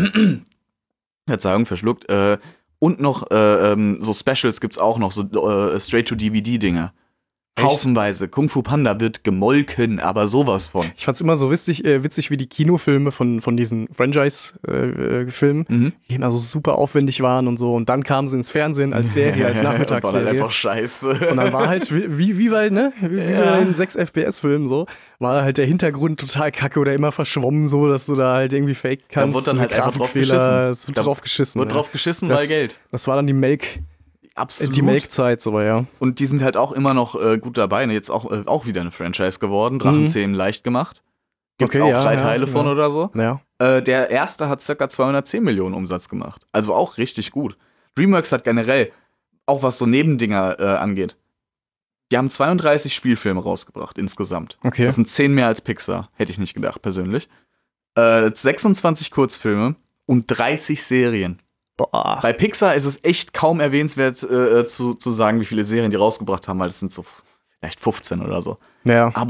Verzeihung, verschluckt. Und noch so Specials gibt's auch noch, so Straight-to-DVD-Dinger. Haufenweise. Kung Fu Panda wird gemolken, aber sowas von. Ich fand's immer so witzig, wie die Kinofilme von diesen Franchise-Filmen, die immer so super aufwendig waren und so. Und dann kamen sie ins Fernsehen als Serie, als War dann Nachmittagsserie. einfach scheiße. Und dann war halt, wie bei den 6 FPS-Filmen so, war halt der Hintergrund total kacke oder immer verschwommen so, dass du da halt irgendwie fake kannst. Da wurde dann halt einfach drauf Grafikfehler, geschissen. es wird drauf geschissen. Wird drauf geschissen, weil Geld. Das war dann die Melkzeit so, ja. Und die sind halt auch immer noch gut dabei. Ne? Jetzt auch wieder eine Franchise geworden. Drachenzähmen leicht gemacht. Gibt's Okay, auch 3 Teile von ja. oder so. Ja. Der erste hat ca. 210 Millionen Umsatz gemacht. Also auch richtig gut. DreamWorks hat generell, auch was so Nebendinger angeht, die haben 32 Spielfilme rausgebracht insgesamt. Okay. Das sind 10 mehr als Pixar. Hätte ich nicht gedacht, persönlich. 26 Kurzfilme und 30 Serien. Boah. Bei Pixar ist es echt kaum erwähnenswert zu sagen, wie viele Serien die rausgebracht haben, weil das sind so vielleicht 15 oder so. Ja. Aber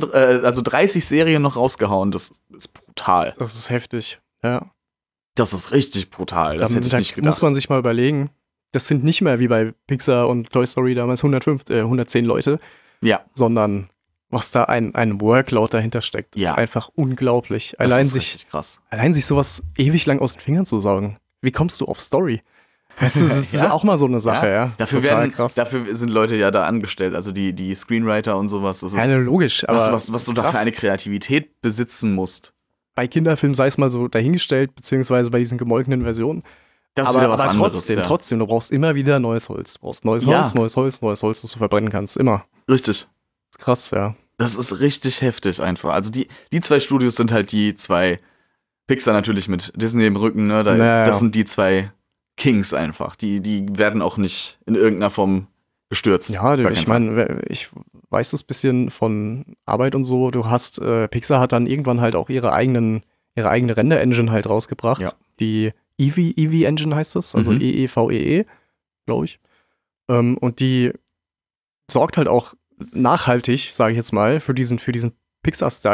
30 Serien noch rausgehauen, das ist brutal. Das ist heftig. Ja. Das ist richtig brutal. Das hätte ich nicht gedacht. Muss man sich mal überlegen. Das sind nicht mehr wie bei Pixar und Toy Story damals 110 Leute, Ja. sondern was da ein Workload dahinter steckt. Das Ja. ist einfach unglaublich. Das Allein ist sich richtig krass. sowas ewig lang aus den Fingern zu saugen. Wie kommst du auf Story? Weißt du, das ist Ja. auch mal so eine Sache, ja. Dafür Total krass. dafür sind Leute ja da angestellt, also die Screenwriter und sowas. Das ist Ja, logisch, aber was du da für eine Kreativität besitzen musst. bei Kinderfilmen sei es mal so dahingestellt, beziehungsweise bei diesen gemolkenen Versionen. Das ist aber wieder was anderes. trotzdem, du brauchst immer wieder neues Holz. Du brauchst neues Ja. Holz, neues Holz, das du verbrennen kannst. Immer. Richtig. Das ist krass, ja. Das ist richtig heftig einfach. Also die 2 Studios sind halt die 2, Pixar natürlich mit Disney im Rücken, ne? Das sind die 2 Kings einfach. Die werden auch nicht in irgendeiner Form gestürzt. Ja, Gar ich keinen Fall. meine, ich weiß das bisschen von Arbeit und so. Du hast, Pixar hat dann irgendwann halt auch ihre eigene Render-Engine halt rausgebracht. Ja. Die Eevee-Engine heißt das, also EEVEE, glaube ich. Und die sorgt halt auch nachhaltig, sage ich jetzt mal, für diesen Pixar-Style.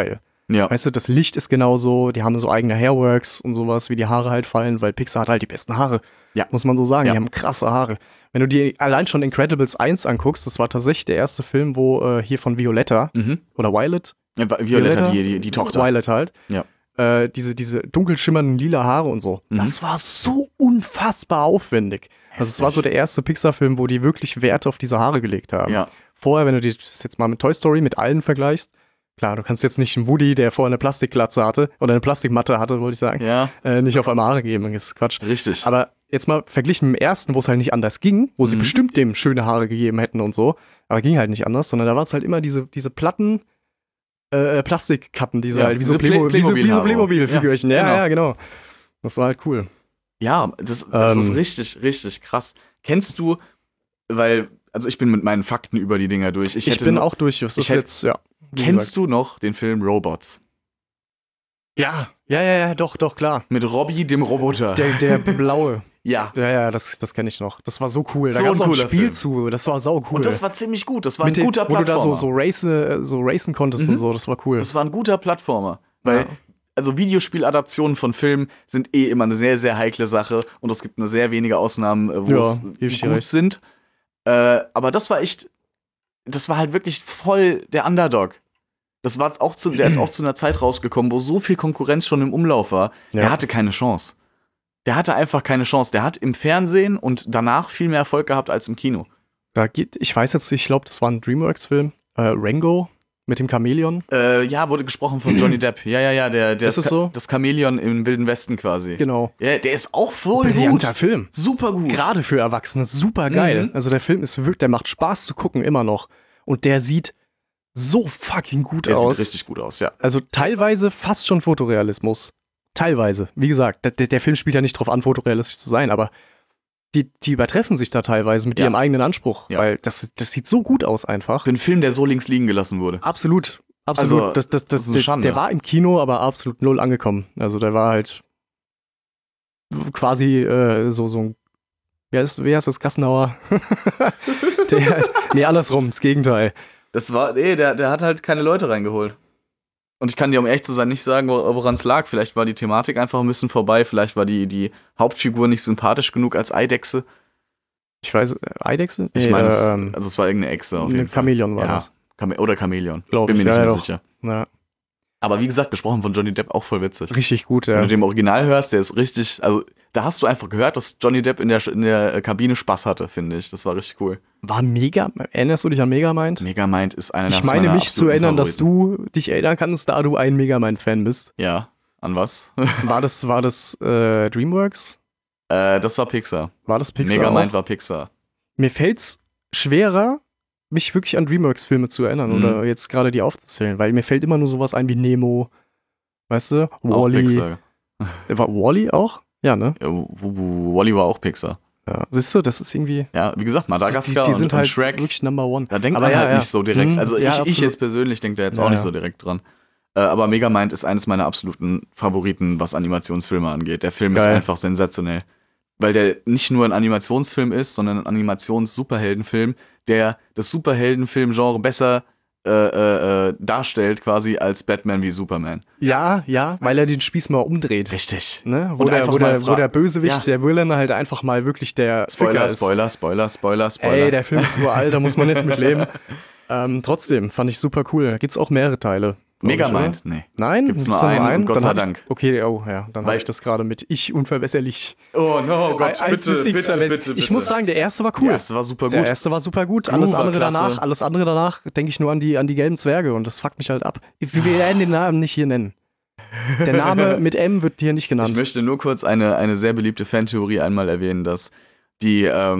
Ja. Weißt du, das Licht ist genauso, die haben so eigene Hairworks und sowas, wie die Haare halt fallen, weil Pixar hat halt die besten Haare. Ja. Muss man so sagen, Ja. die haben krasse Haare. Wenn du dir allein schon Incredibles 1 anguckst, das war tatsächlich der erste Film, wo hier von Violetta oder Violet, Ja, Violetta, die Tochter. Violet halt, Ja. diese dunkel schimmernden lila Haare und so. Das war so unfassbar aufwendig. Also es war so der erste Pixar-Film, wo die wirklich Wert auf diese Haare gelegt haben. Ja. Vorher, wenn du das jetzt mal mit Toy Story, mit allen vergleichst, klar, du kannst jetzt nicht einen Woody, der vorher eine Plastikglatze hatte, oder eine Plastikmatte hatte, wollte ich sagen, Ja. nicht auf einmal Haare geben, das ist Quatsch. Richtig. Aber jetzt mal verglichen mit dem ersten, wo es halt nicht anders ging, wo sie bestimmt dem schöne Haare gegeben hätten und so, aber ging halt nicht anders, sondern da war es halt immer diese platten Plastikkappen, diese Ja, halt wie so diese Playmobil-Figürchen. Ja, genau. Das war halt cool. Ja, das ist richtig, richtig krass. Kennst du, also ich bin mit meinen Fakten über die Dinger durch. Ich bin auch durch. Das ist jetzt, ja. Kennst du noch den Film Robots? Ja, doch, klar. Mit Robbie, dem Roboter. Der blaue. Ja. Ja, das kenne ich noch. Das war so cool. Da So gab es ein auch ein cooler Spiel Film. zu. Das war sau cool. Und das war ziemlich gut. Das war Mit ein guter wo du da Plattformer. so racen konntest und so. Das war cool. Das war ein guter Plattformer. Weil, also Videospieladaptionen von Filmen sind immer eine sehr, sehr heikle Sache. Und es gibt nur sehr wenige Ausnahmen, wo es geb die ich dir gut recht. sind. Aber das war halt wirklich voll der Underdog. Der ist auch zu einer Zeit rausgekommen, wo so viel Konkurrenz schon im Umlauf war. Ja. Er hatte keine Chance. Der hatte einfach keine Chance. Der hat im Fernsehen und danach viel mehr Erfolg gehabt als im Kino. Ich weiß jetzt, ich glaube, das war ein DreamWorks-Film. Rango mit dem Chamäleon. Ja, wurde gesprochen von Johnny Depp. Ja, Ist es so? Das Chamäleon im Wilden Westen quasi. Genau. Ja, der ist auch voll Brillanter gut. Film. Super gut. Gerade für Erwachsene, super geil. Also der Film ist wirklich, der macht Spaß zu gucken immer noch. Und der sieht so fucking gut Der aus. sieht richtig gut aus, ja. Also teilweise fast schon Fotorealismus. Teilweise. Wie gesagt, der Film spielt ja nicht drauf an, fotorealistisch zu sein, aber die übertreffen sich da teilweise mit Ja. ihrem eigenen Anspruch. Ja. Weil das sieht so gut aus einfach. Für einen Film, der so links liegen gelassen wurde. Absolut. Also, Das das ist eine Schande. der war im Kino, aber absolut null angekommen. Also der war halt quasi so ein wie heißt das, Gassenauer? Andersrum, das Gegenteil. Der hat halt keine Leute reingeholt. Und ich kann dir, um ehrlich zu sein, nicht sagen, woran es lag. Vielleicht war die Thematik einfach ein bisschen vorbei. Vielleicht war die Hauptfigur nicht sympathisch genug als Eidechse. Ich weiß, Eidechse? Ich meine, es war irgendeine Echse auf jeden Fall. Chamäleon war Ja, das. Oder Chamäleon. Glaub Bin mir ich, nicht ja, mehr doch. sicher. Ja, Aber wie gesagt, gesprochen von Johnny Depp auch voll witzig. richtig gut, Wenn ja. du dem Original hörst, der ist richtig, also da hast du einfach gehört, dass Johnny Depp in der Kabine Spaß hatte, finde ich. Das war richtig cool. Erinnerst du dich an Megamind? Megamind ist einer Ich meiner meine mich zu absoluten erinnern, dass Favoriten. du dich erinnern kannst, da du ein Megamind-Fan bist. Ja, an was? War das DreamWorks? Das war Pixar. War das Pixar Megamind auch? war Pixar. Mir fällt's schwerer, mich wirklich an DreamWorks-Filme zu erinnern oder jetzt gerade die aufzuzählen, weil mir fällt immer nur sowas ein wie Nemo, weißt du? Auch Wall-E. Pixar. War Wall-E auch? Ja, ne? Ja, Wall-E war auch Pixar. Ja. Siehst du, das ist irgendwie... Ja, wie gesagt, Madagaskar die sind und halt Shrek. wirklich Number One. Da denkt Aber man ja, halt ja. nicht so direkt. Also Ja, ich absolut. jetzt persönlich denke da jetzt auch Ja, nicht ja. so direkt dran. Aber Megamind ist eines meiner absoluten Favoriten, was Animationsfilme angeht. Der Film ist Geil. einfach sensationell. Weil der nicht nur ein Animationsfilm ist, sondern ein Animations-Superheldenfilm, der das Superheldenfilm-Genre besser darstellt quasi als Batman wie Superman. Ja, weil er den Spieß mal umdreht. Richtig. Ne? Wo Und einfach mal der Bösewicht, Ja. der Villain halt einfach mal wirklich der Ficker ist. Spoiler. Ey, der Film ist uralt, da muss man jetzt mit leben. Trotzdem, fand ich super cool. Da gibt's auch mehrere Teile. glaub ich, Megamind? oder? Nee. Nein? Gibt's nur da einen und Gott Dann sei hab ich- Dank. Okay, dann habe ich das gerade mit Ich unverbesserlich. Oh no, Gott, 1 bis 6 verwechselt. Ich muss sagen, der erste war cool. Der erste war super Der gut. erste war super gut. Groove Alles war andere klasse. danach denke ich nur an die gelben Zwerge und das fuckt mich halt ab. Wir werden den Namen nicht hier nennen. Der Name mit M wird hier nicht Ich genannt. möchte nur kurz eine sehr beliebte Fantheorie einmal erwähnen, dass die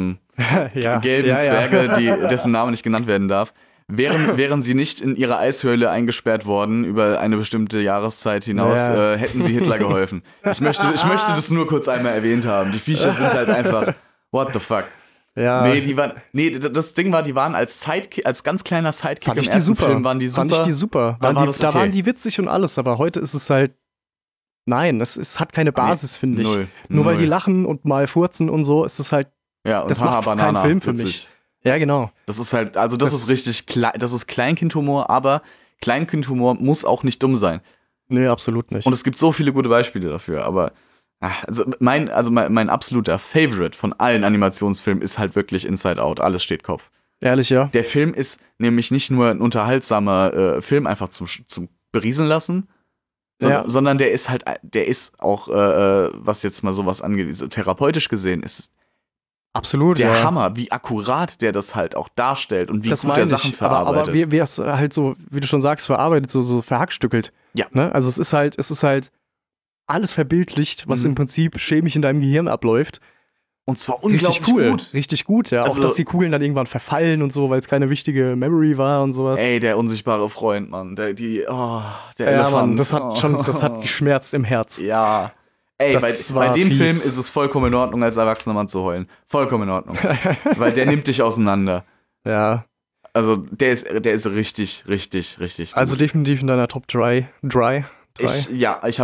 gelben Zwerge, dessen Name nicht genannt werden darf, wären sie nicht in ihre Eishöhle eingesperrt worden über eine bestimmte Jahreszeit hinaus, Ja. hätten sie Hitler geholfen. Ich möchte das nur kurz einmal erwähnt haben. Die Viecher sind halt einfach, what the fuck. Ja. Das Ding war, die waren als ganz kleiner Sidekick Fand im ich die ersten super. Film, waren die super. Fand ich die super. Da war das Da okay. waren die witzig und alles, aber heute ist es halt. Nein, es hat keine Basis, finde ich. Null. Nur weil Null. die lachen und mal furzen und so, ist es halt. Ja, und das macht Banana, keinen Film für witzig. mich. Ja, genau. Das ist halt, also das Das- ist richtig, das ist Kleinkindhumor, aber Kleinkindhumor muss auch nicht dumm sein. Nee, absolut nicht. Und es gibt so viele gute Beispiele dafür, aber mein absoluter Favorite von allen Animationsfilmen ist halt wirklich Inside Out. Alles steht Kopf. Ehrlich, ja? Der Film ist nämlich nicht nur ein unterhaltsamer Film einfach zum Berieseln lassen, sondern der ist auch, was jetzt mal sowas angeht, so therapeutisch gesehen, ist absolut der Hammer, wie akkurat der das halt auch darstellt und wie das gut der Sachen verarbeitet. Aber wie es halt so, wie du schon sagst, verarbeitet, so verhackstückelt. Ja. Ne? Also es ist halt alles verbildlicht, was im Prinzip chemisch in deinem Gehirn abläuft. Und zwar unglaublich gut. Richtig gut, ja. Also, auch, dass die Kugeln dann irgendwann verfallen und so, weil es keine wichtige Memory war und sowas. Ey, der unsichtbare Freund, Mann. Der ja, Elefant. Mann, das hat geschmerzt im Herz. Ja. Ey, bei dem fies. Film ist es vollkommen in Ordnung, als erwachsener Mann zu heulen. Vollkommen in Ordnung. Weil der nimmt dich auseinander. Ja. Also, der ist richtig, richtig, richtig gut. Also definitiv in deiner Top 3. Ich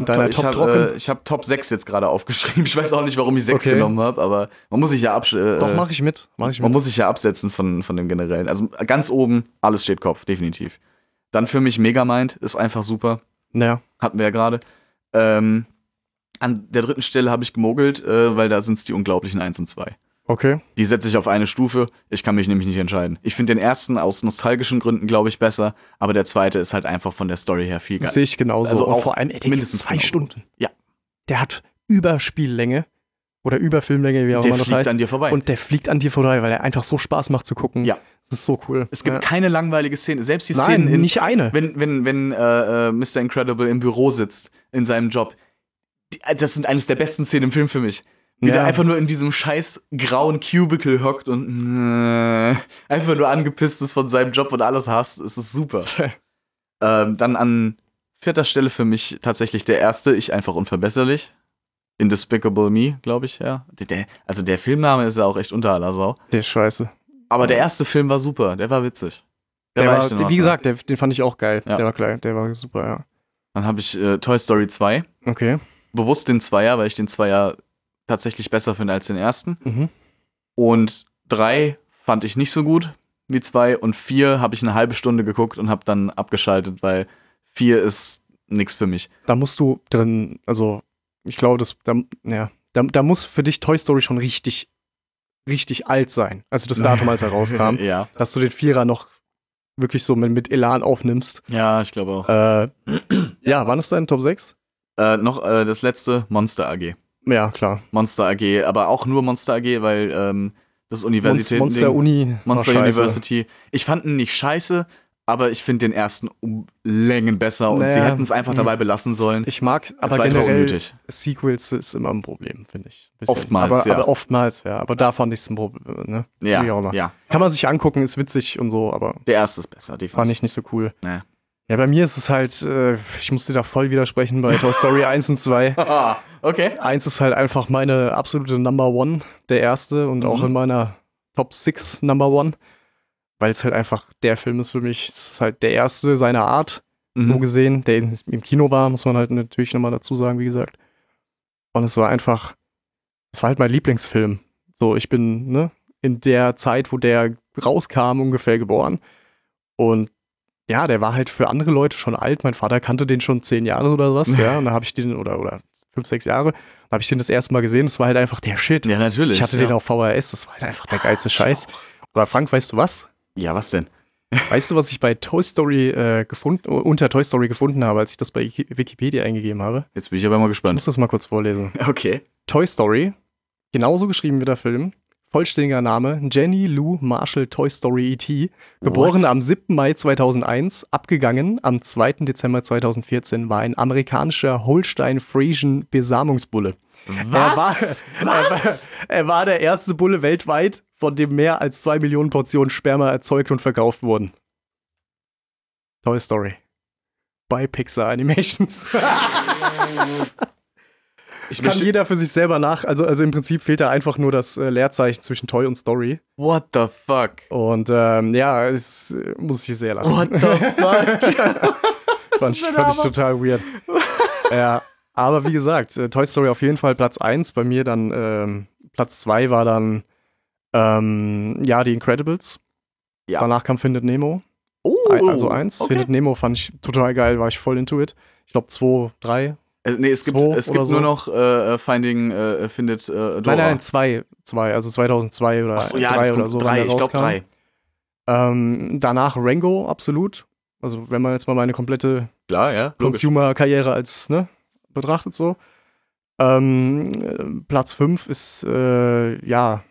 habe Top 6 jetzt gerade aufgeschrieben. Ich weiß auch nicht, warum ich 6 genommen habe, aber man muss sich ja Doch, mach ich mit. Man muss sich ja absetzen von dem Generellen. Also ganz oben, alles steht Kopf, definitiv. Dann für mich Megamind ist einfach super. Ja. Hatten wir ja gerade. An der 3. Stelle habe ich gemogelt, weil da sind es die unglaublichen 1 und 2. Okay. Die setze ich auf eine Stufe. Ich kann mich nämlich nicht entscheiden. Ich finde den ersten aus nostalgischen Gründen, glaube ich, besser. Aber der zweite ist halt einfach von der Story her viel geiler. Das sehe ich genauso. Also und auch vor allem, der mindestens geht 2 Stunden. Ja. Der hat Überspiellänge oder Überfilmlänge, wie auch immer das heißt. Der fliegt an dir vorbei. Und der fliegt an dir vorbei, weil er einfach so Spaß macht zu gucken. Ja. Das ist so cool. Es gibt keine langweilige Szene. Selbst die Nein, Szenen, nicht eine. Wenn Mr. Incredible im Büro sitzt, in seinem Job. Das sind eines der besten Szenen im Film für mich. Wie der einfach nur in diesem scheiß grauen Cubicle hockt und einfach nur angepisst ist von seinem Job und alles hasst. Es ist super. Dann an 4. Stelle für mich tatsächlich der erste, Ich einfach unverbesserlich. In Despicable Me, glaube ich, ja. Der Filmname ist ja auch echt unter aller Sau. Der ist scheiße. Aber der erste Film war super, der war witzig. Wie gesagt, den fand ich auch geil. Ja. Der war klein, der war super, ja. Dann habe ich Toy Story 2. Okay. Bewusst den Zweier, weil ich den Zweier tatsächlich besser finde als den ersten. Mhm. Und 3 fand ich nicht so gut wie 2. Und 4 habe ich eine halbe Stunde geguckt und habe dann abgeschaltet, weil 4 ist nix für mich. Da musst du drin, also ich glaube, da muss für dich Toy Story schon richtig, richtig alt sein. Also das Datum, als er rauskam. Ja. Dass du den 4er noch wirklich so mit Elan aufnimmst. Ja, ich glaube auch. Ja, wann ist dein Top 6? Noch das letzte, Monster AG. Ja, klar. Monster AG, aber auch nur Monster AG, weil das Universitäten Monster Uni. Monster University. Ich fand ihn nicht scheiße, aber ich finde den ersten um Längen besser und sie hätten es einfach dabei belassen sollen. Ich mag, aber generell Sequels ist immer ein Problem, finde ich. Oftmals, aber oftmals, ja. Aber da fand ich es ein Problem, ne? Ja. Kann man sich angucken, ist witzig und so, aber der erste ist besser, definitiv. Fand ich nicht so cool. Nee. Ja, bei mir ist es halt, ich muss dir da voll widersprechen bei Toy Story 1 und 2. Okay. 1 ist halt einfach meine absolute Number One, der erste und auch in meiner Top 6 Number One, weil es halt einfach der Film ist für mich. Es ist halt der erste seiner Art, so gesehen, der im Kino war, muss man halt natürlich nochmal dazu sagen, wie gesagt. Und es war halt mein Lieblingsfilm. So, ich bin, in der Zeit, wo der rauskam, ungefähr geboren. Und ja, der war halt für andere Leute schon alt. Mein Vater kannte den schon 10 Jahre oder was, ja. Und da habe ich den, oder 5, 6 Jahre, da habe ich den das erste Mal gesehen. Das war halt einfach der Shit. Ja, natürlich. Ich hatte den auf VHS, das war halt einfach der geilste Scheiß. Aber Frank, weißt du was? Ja, was denn? Weißt du, was ich bei Toy Story unter Toy Story gefunden habe, als ich das bei Wikipedia eingegeben habe? Jetzt bin ich aber mal Ich gespannt. muss das mal kurz vorlesen. Okay. Toy Story, genauso geschrieben wie der Film. Vollständiger Name: Jenny Lou Marshall Toy Story E.T. Geboren am 7. Mai 2001, abgegangen am 2. Dezember 2014, war ein amerikanischer Holstein-Friesian-Besamungsbulle. Was? Er war der erste Bulle weltweit, von dem mehr als 2 Millionen Portionen Sperma erzeugt und verkauft wurden. Toy Story. Bei Pixar Animations. Kann jeder für sich selber also im Prinzip fehlt da einfach nur das Leerzeichen zwischen Toy und Story. What the fuck? Und ja, es muss ich sehr lachen. What the fuck? fand ich total weird. Ja, aber wie gesagt, Toy Story auf jeden Fall Platz 1. Bei mir dann Platz 2 war dann die Incredibles. Ja. Danach kam Findet Nemo. Oh, Also 1. okay. Findet Nemo fand ich total geil, war ich voll into it. Ich glaube 2, 3. Nee, es gibt oder so. nur noch Finding findet Dora. Nein, 2, also 2002 oder Achso, ja, 3 das oder kommt so. 3, wenn der ich glaube rauskam. 3. Danach Rango, absolut. Also wenn man jetzt mal meine komplette Klar, ja, logisch. Consumer-Karriere als, betrachtet so. Platz 5 ist, ja.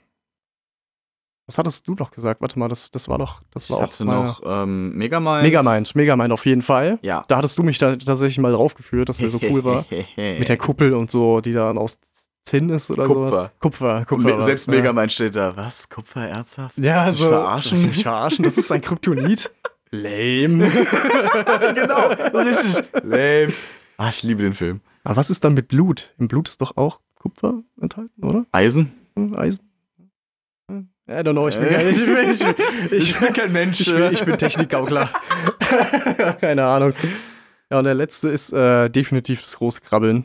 Was hattest du noch gesagt? Warte mal, das war Ich auch hatte meine- noch Megamind. Megamind auf jeden Fall. Ja. Da hattest du mich da tatsächlich mal draufgeführt, dass der so cool war. Mit der Kuppel und so, die dann aus Zinn ist oder sowas. Kupfer. Selbst war's, Megamind steht da. Was? Kupfer, ernsthaft? Ja, Willst du also. mich verarschen? Mich verarschen? Das ist ein Kryptonit. Lame. Genau, richtig. Lame. Ah, ich liebe den Film. Aber was ist dann mit Blut? Im Blut ist doch auch Kupfer enthalten, oder? Eisen? Eisen? I don't know, ich bin kein Mensch. ich bin Technikgaukler. Keine Ahnung. Ja, und der letzte ist definitiv das große Krabbeln.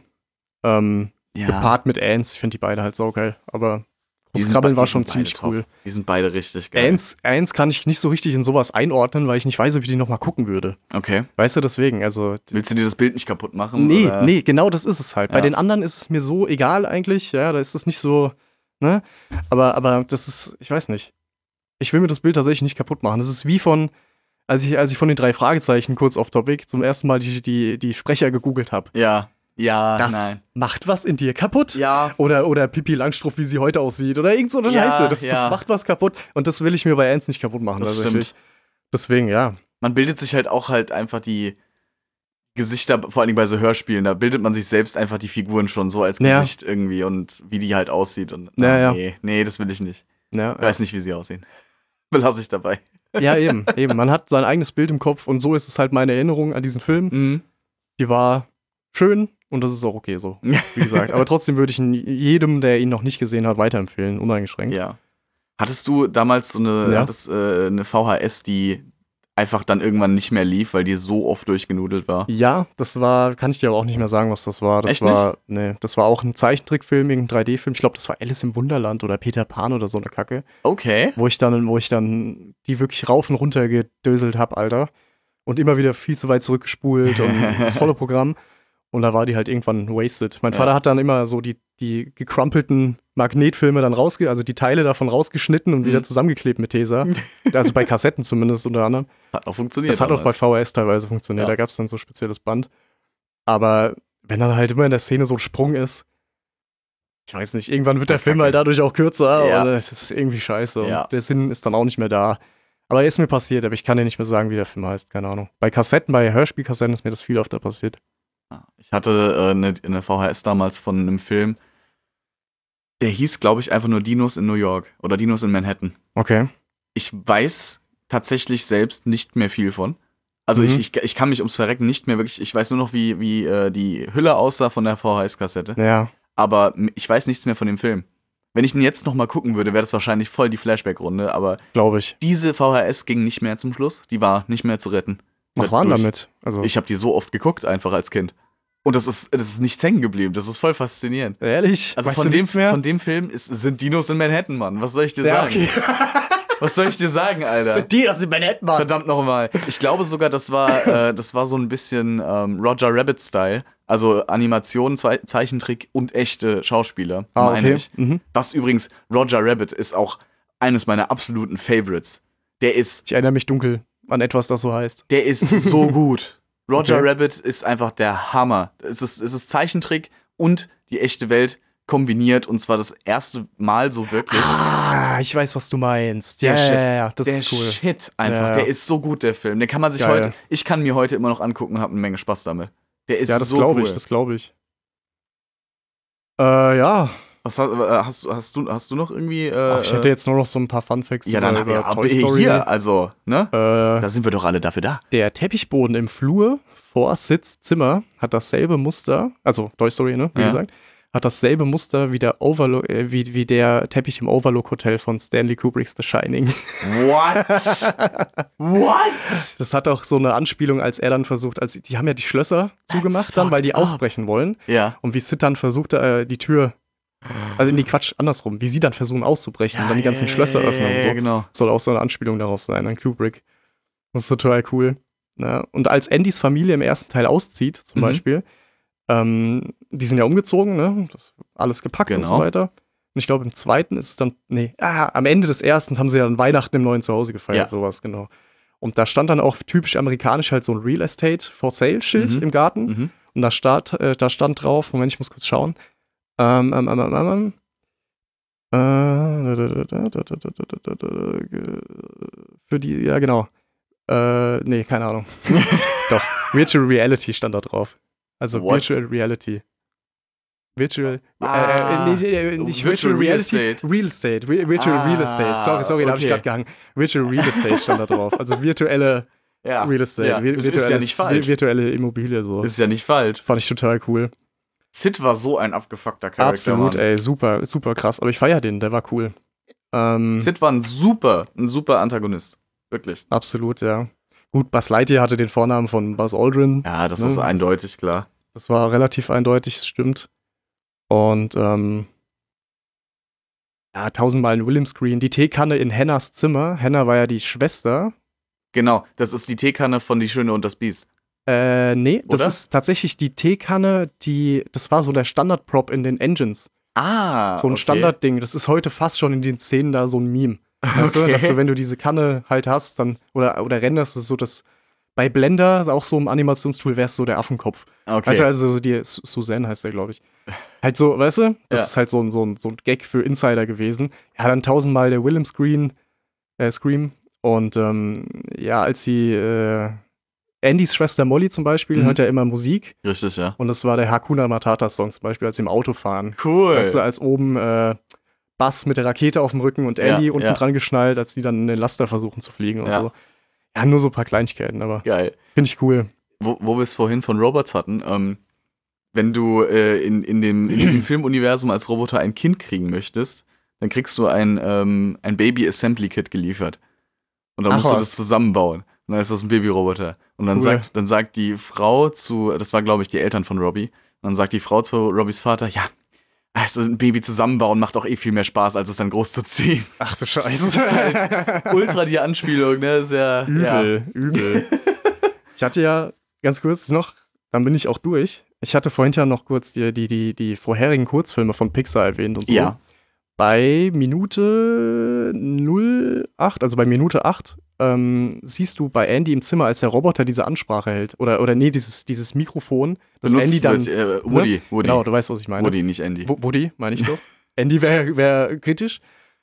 Gepaart mit Ants. Ich finde die beide halt saugeil. Aber das Krabbeln war schon ziemlich cool. Die sind beide richtig geil. Ants kann ich nicht so richtig in sowas einordnen, weil ich nicht weiß, ob ich die nochmal gucken würde. Okay. Weißt du, deswegen, also. Willst du dir das Bild nicht kaputt machen? Nee, oder? nee, genau das ist es halt. Ja. Bei den anderen ist es mir so egal eigentlich, ja, da ist das nicht so, ne? Aber das ist, ich weiß nicht. Ich will mir das Bild tatsächlich nicht kaputt machen. Das ist wie von, als ich von den 3 Fragezeichen kurz off-topic zum ersten Mal die Sprecher gegoogelt habe. Ja, Das nein. macht was in dir kaputt. Ja. Oder Pippi Langstrumpf, wie sie heute aussieht. Oder irgend so eine Ja, Scheiße. Das ja. macht was kaputt. Und das will ich mir bei Ants nicht kaputt machen. Das tatsächlich. stimmt. Deswegen, ja. Man bildet sich halt auch einfach die Gesichter, vor allem bei so Hörspielen, da bildet man sich selbst einfach die Figuren schon so als Ja. Gesicht irgendwie und wie die halt aussieht. Und Ja. Nee, das will ich nicht. Ja, Ich weiß nicht, wie sie aussehen. Belasse ich dabei. ja, eben. Man hat sein eigenes Bild im Kopf und so ist es halt meine Erinnerung an diesen Film. Mhm. Die war schön und das ist auch okay so, wie gesagt. Aber trotzdem würde ich ihn jedem, der ihn noch nicht gesehen hat, weiterempfehlen, uneingeschränkt. Ja. Hattest du damals so eine VHS, die einfach dann irgendwann nicht mehr lief, weil die so oft durchgenudelt war? Ja, das war, kann ich dir aber auch nicht mehr sagen, was das war. Das Echt war, nee, das war auch ein Zeichentrickfilm, irgendein 3D-Film. Ich glaube, das war Alice im Wunderland oder Peter Pan oder so eine Kacke. Okay. Wo ich dann die wirklich rauf und runter gedöselt habe, Alter. Und immer wieder viel zu weit zurückgespult und das volle Programm. Und da war die halt irgendwann wasted. Mein Vater hat dann immer so die gecrumpelten Magnetfilme dann also die Teile davon rausgeschnitten und wieder zusammengeklebt mit Tesa. Also bei Kassetten zumindest unter anderem. Hat auch funktioniert. Das hat auch bei damals. VHS teilweise funktioniert. Ja. Da gab es dann so spezielles Band. Aber wenn dann halt immer in der Szene so ein Sprung ist, ich weiß nicht, irgendwann wird der Film halt dadurch auch kürzer Ja. und es ist irgendwie scheiße. Ja. Und der Sinn ist dann auch nicht mehr da. Aber er ist mir passiert, aber ich kann dir nicht mehr sagen, wie der Film heißt, keine Ahnung. Bei Hörspielkassetten ist mir das viel öfter passiert. Ich hatte eine VHS damals von einem Film, der hieß, glaube ich, einfach nur Dinos in New York oder Dinos in Manhattan. Okay. Ich weiß tatsächlich selbst nicht mehr viel von. Also Mhm. ich kann mich ums Verrecken nicht mehr wirklich, ich weiß nur noch, wie die Hülle aussah von der VHS-Kassette, Ja. aber ich weiß nichts mehr von dem Film. Wenn ich ihn jetzt noch mal gucken würde, wäre das wahrscheinlich voll die Flashback-Runde, aber Glaube ich. diese VHS ging nicht mehr zum Schluss, die war nicht mehr zu retten. Was war denn Durch- damit? Also, Ich habe die so oft geguckt, einfach als Kind. Und das ist nichts hängen geblieben, das ist voll faszinierend. ehrlich? Also Weißt du nichts mehr? von dem Film sind Dinos in Manhattan, Mann. Was soll ich dir ja, sagen? okay. Was soll ich dir sagen, Alter? die, das sind Manhattan, Mann. Verdammt nochmal. Ich glaube sogar, das war so ein bisschen Roger Rabbit-Style. Also Animation, Zeichentrick und echte Schauspieler, meine ich. Mhm. Das übrigens, Roger Rabbit ist auch eines meiner absoluten Favorites. Der ist Ich erinnere mich dunkel an etwas, das so heißt. so gut. Roger Okay. Rabbit ist einfach der Hammer. Es ist Zeichentrick und die echte Welt kombiniert und zwar das erste Mal so wirklich. Ah, ich weiß, was du meinst. Der Shit. Ja, das Der ist cool. Shit einfach. Ja. Der ist so gut, der Film. Den kann man sich Geil. ich kann mir heute immer noch angucken und habe eine Menge Spaß damit. Der ist Ja, das so glaube cool. ich, das glaube ich. Ja, Was hast du noch irgendwie? ich hätte jetzt nur noch so ein paar Funfacts ja, dann über aber Toy Story. hier, also, ne? Äh, Da sind wir doch alle dafür da. Der Teppichboden im Flur vor Sitz Zimmer hat dasselbe Muster, also Toy Story, ne, wie Ja. gesagt, hat dasselbe Muster wie der wie der Teppich im Overlook Hotel von Stanley Kubricks The Shining. What? What? Das hat auch so eine Anspielung, als er dann versucht, die haben ja die Schlösser zugemacht dann, weil die fucked up. ausbrechen wollen. Ja. Und wie Sid dann versucht, die Tür, also nee, Quatsch, andersrum, wie sie dann versuchen auszubrechen und dann die ganzen Schlösser öffnen und so. Ja, genau. Soll auch so eine Anspielung darauf sein, an Kubrick. Das ist total cool. Ne? Und als Andys Familie im ersten Teil auszieht, zum Beispiel, die sind ja umgezogen, ne? Das alles gepackt und so Genau. weiter. Und ich glaube, im zweiten ist es dann, am Ende des ersten haben sie ja dann Weihnachten im neuen Zuhause gefeiert, Ja. sowas, genau. Und da stand dann auch typisch amerikanisch halt so ein Real Estate for Sale Schild im Garten. Mhm. Und da stand drauf, Moment, ich muss kurz schauen. Für die, ja genau. Nee, keine Ahnung. Doch, Virtual Reality stand da drauf. Also What? Virtual Reality. Nicht Virtual Virtual Real Reality. Estate. Real Estate. Virtual Real Estate. Sorry, da habe ich okay. gerade gehangen. Virtual Real Estate stand da drauf. Also virtuelle Ja. Real Estate. Ja. Ist ja nicht falsch. Virtuelle Immobilie so. Ist ja nicht falsch. Fand ich total cool. Sid war so ein abgefuckter Charakter. Absolut, Mann. ey, super, super krass. Aber ich feier den, der war cool. Sid war ein super Antagonist. Wirklich. Absolut, ja. Gut, Buzz Lightyear hatte den Vornamen von Buzz Aldrin. Ja, das Ne? ist eindeutig klar. Das war relativ eindeutig, das stimmt. Und ja, 1000-mal ein William-Screen. Die Teekanne in Hannahs Zimmer. Hannah war ja die Schwester. Genau, das ist die Teekanne von Die Schöne und das Biest. Nee, das Oder? ist tatsächlich die Teekanne, das war so der Standard-Prop in den Engines. Ah, So ein okay. Standardding. Das ist heute fast schon in den Szenen da so ein Meme. Weißt du, Okay. dass du, wenn du diese Kanne halt hast, dann, oder renderst, das ist so das, bei Blender, auch so im Animationstool, wär's so der Affenkopf. Okay. Weißt du, also die Suzanne heißt der, glaube ich. Halt so, weißt du, das Ja. ist halt so ein Gag für Insider gewesen. Ja, dann 1000-mal der Willem Scream. Und ja, als sie Andys Schwester Molly zum Beispiel hört ja immer Musik. Richtig, ja. Und das war der Hakuna Matata-Song zum Beispiel, als sie im Auto fahren. Cool. Weißt du, als oben Bass mit der Rakete auf dem Rücken und Andy Ja, unten ja. dran geschnallt, als die dann in den Laster versuchen zu fliegen und Ja. so. Ja, nur so ein paar Kleinigkeiten, aber Geil. finde ich cool. Wo wir es vorhin von Robots hatten, wenn du in diesem Filmuniversum als Roboter ein Kind kriegen möchtest, dann kriegst du ein Baby-Assembly-Kit geliefert. Und dann Ach, musst du was. das zusammenbauen. Und dann ist das ein Babyroboter. Und dann, Cool. sagt die Frau das war glaube ich die Eltern von Robbie, und dann sagt die Frau zu Robbys Vater, ja, also ein Baby zusammenbauen macht auch viel mehr Spaß, als es dann groß zu ziehen. Ach du Scheiße. Das ist halt ultra die Anspielung, ne? Sehr, Übel. Ich hatte ja, ganz kurz noch, dann bin ich auch durch. Ich hatte vorhin ja noch kurz die vorherigen Kurzfilme von Pixar erwähnt und so. Ja. Bei Minute 08, also bei Minute 8, siehst du bei Andy im Zimmer, als der Roboter diese Ansprache hält. Oder nee, dieses Mikrofon, das Benutzt Andy dann. wird, Woody. Genau, du weißt, was ich meine. Woody, nicht Andy. Woody, meine ich doch. Andy wäre kritisch.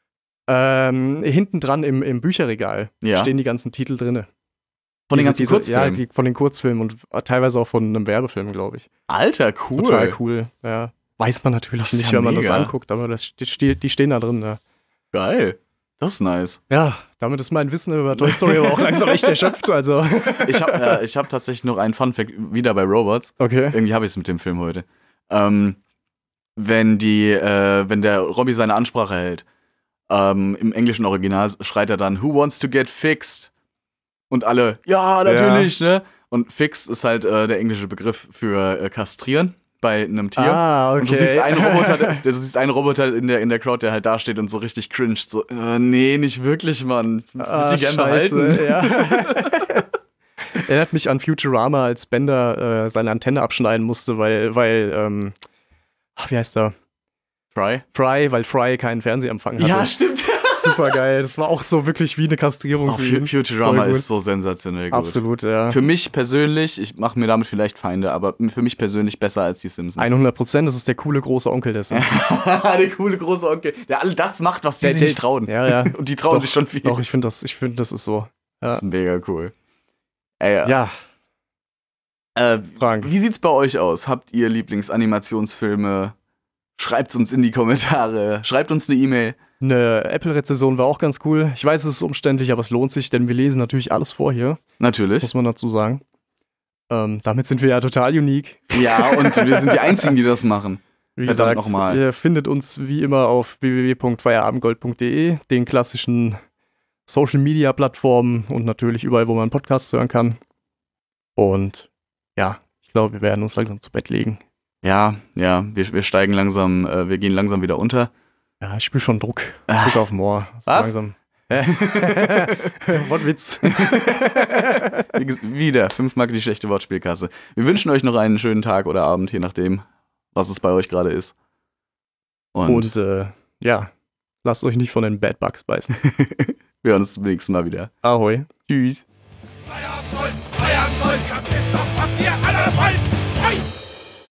Hinten dran im Bücherregal Ja. stehen die ganzen Titel drin. Von den ganzen Ja, Kurzfilmen. von den Kurzfilmen und teilweise auch von einem Werbefilm, glaube ich. Alter, cool. Total cool, ja. Weiß man natürlich Das ist nicht, ja wenn man das mega. anguckt, aber die stehen da drin, ja. Geil. Das ist nice. Ja, damit ist mein Wissen über Toy Story aber auch langsam echt erschöpft, also. Ich hab tatsächlich noch einen Fun-Fact wieder bei Robots. Okay. Irgendwie habe ich es mit dem Film heute. Wenn der Robbie seine Ansprache hält, im englischen Original schreit er dann, "Who wants to get fixed?" Und alle, ja, natürlich, ne? Und fixed ist halt der englische Begriff für kastrieren bei einem Tier. Ah, okay. Und du siehst einen Roboter in der Crowd, der halt dasteht und so richtig cringed, so, nee, nicht wirklich, Mann. Ich würde die gerne behalten. Ja. Erinnert mich an Futurama, als Bender seine Antenne abschneiden musste, weil wie heißt er? Fry? Weil Fry keinen Fernsehempfang hatte. Ja, stimmt. Super geil. Das war auch so wirklich wie eine Kastrierung Oh, für ihn. Futurama Voll gut. ist so sensationell gut. Absolut, ja. Für mich persönlich, ich mache mir damit vielleicht Feinde, aber für mich persönlich besser als die Simpsons. 100%, das ist der coole große Onkel der Simpsons. Der coole große Onkel, der all das macht, was die sich nicht trauen. Ja, ja. Und die trauen sich schon viel. Doch, ich finde, das ist so. Das ist mega cool. Ey, Ja, Frank. wie sieht's bei euch aus? Habt ihr Lieblingsanimationsfilme? Schreibt's uns in die Kommentare. Schreibt uns eine E-Mail. Eine Apple-Rezession war auch ganz cool. Ich weiß, es ist umständlich, aber es lohnt sich, denn wir lesen natürlich alles vor hier, Natürlich. muss man dazu sagen. Damit sind wir ja total unique. Ja, und wir sind die Einzigen, die das machen. Wie Verdammt gesagt, nochmal. ihr findet uns wie immer auf www.feierabendgold.de, den klassischen Social-Media-Plattformen und natürlich überall, wo man Podcasts hören kann. Und ja, ich glaube, wir werden uns langsam zu Bett legen. Ja, wir steigen langsam, wir gehen langsam wieder unter. Ja, ich spüre schon Druck. Druck auf dem Ohr. So Was? langsam. Wortwitz. Wieder 5 Mark die schlechte Wortspielkasse. Wir wünschen euch noch einen schönen Tag oder Abend, je nachdem, was es bei euch gerade ist. Und ja, lasst euch nicht von den Bad Bugs beißen. Wir hören uns zum nächsten Mal wieder. Ahoi. Tschüss. Feierabend, das ist doch, was wir alle wollen.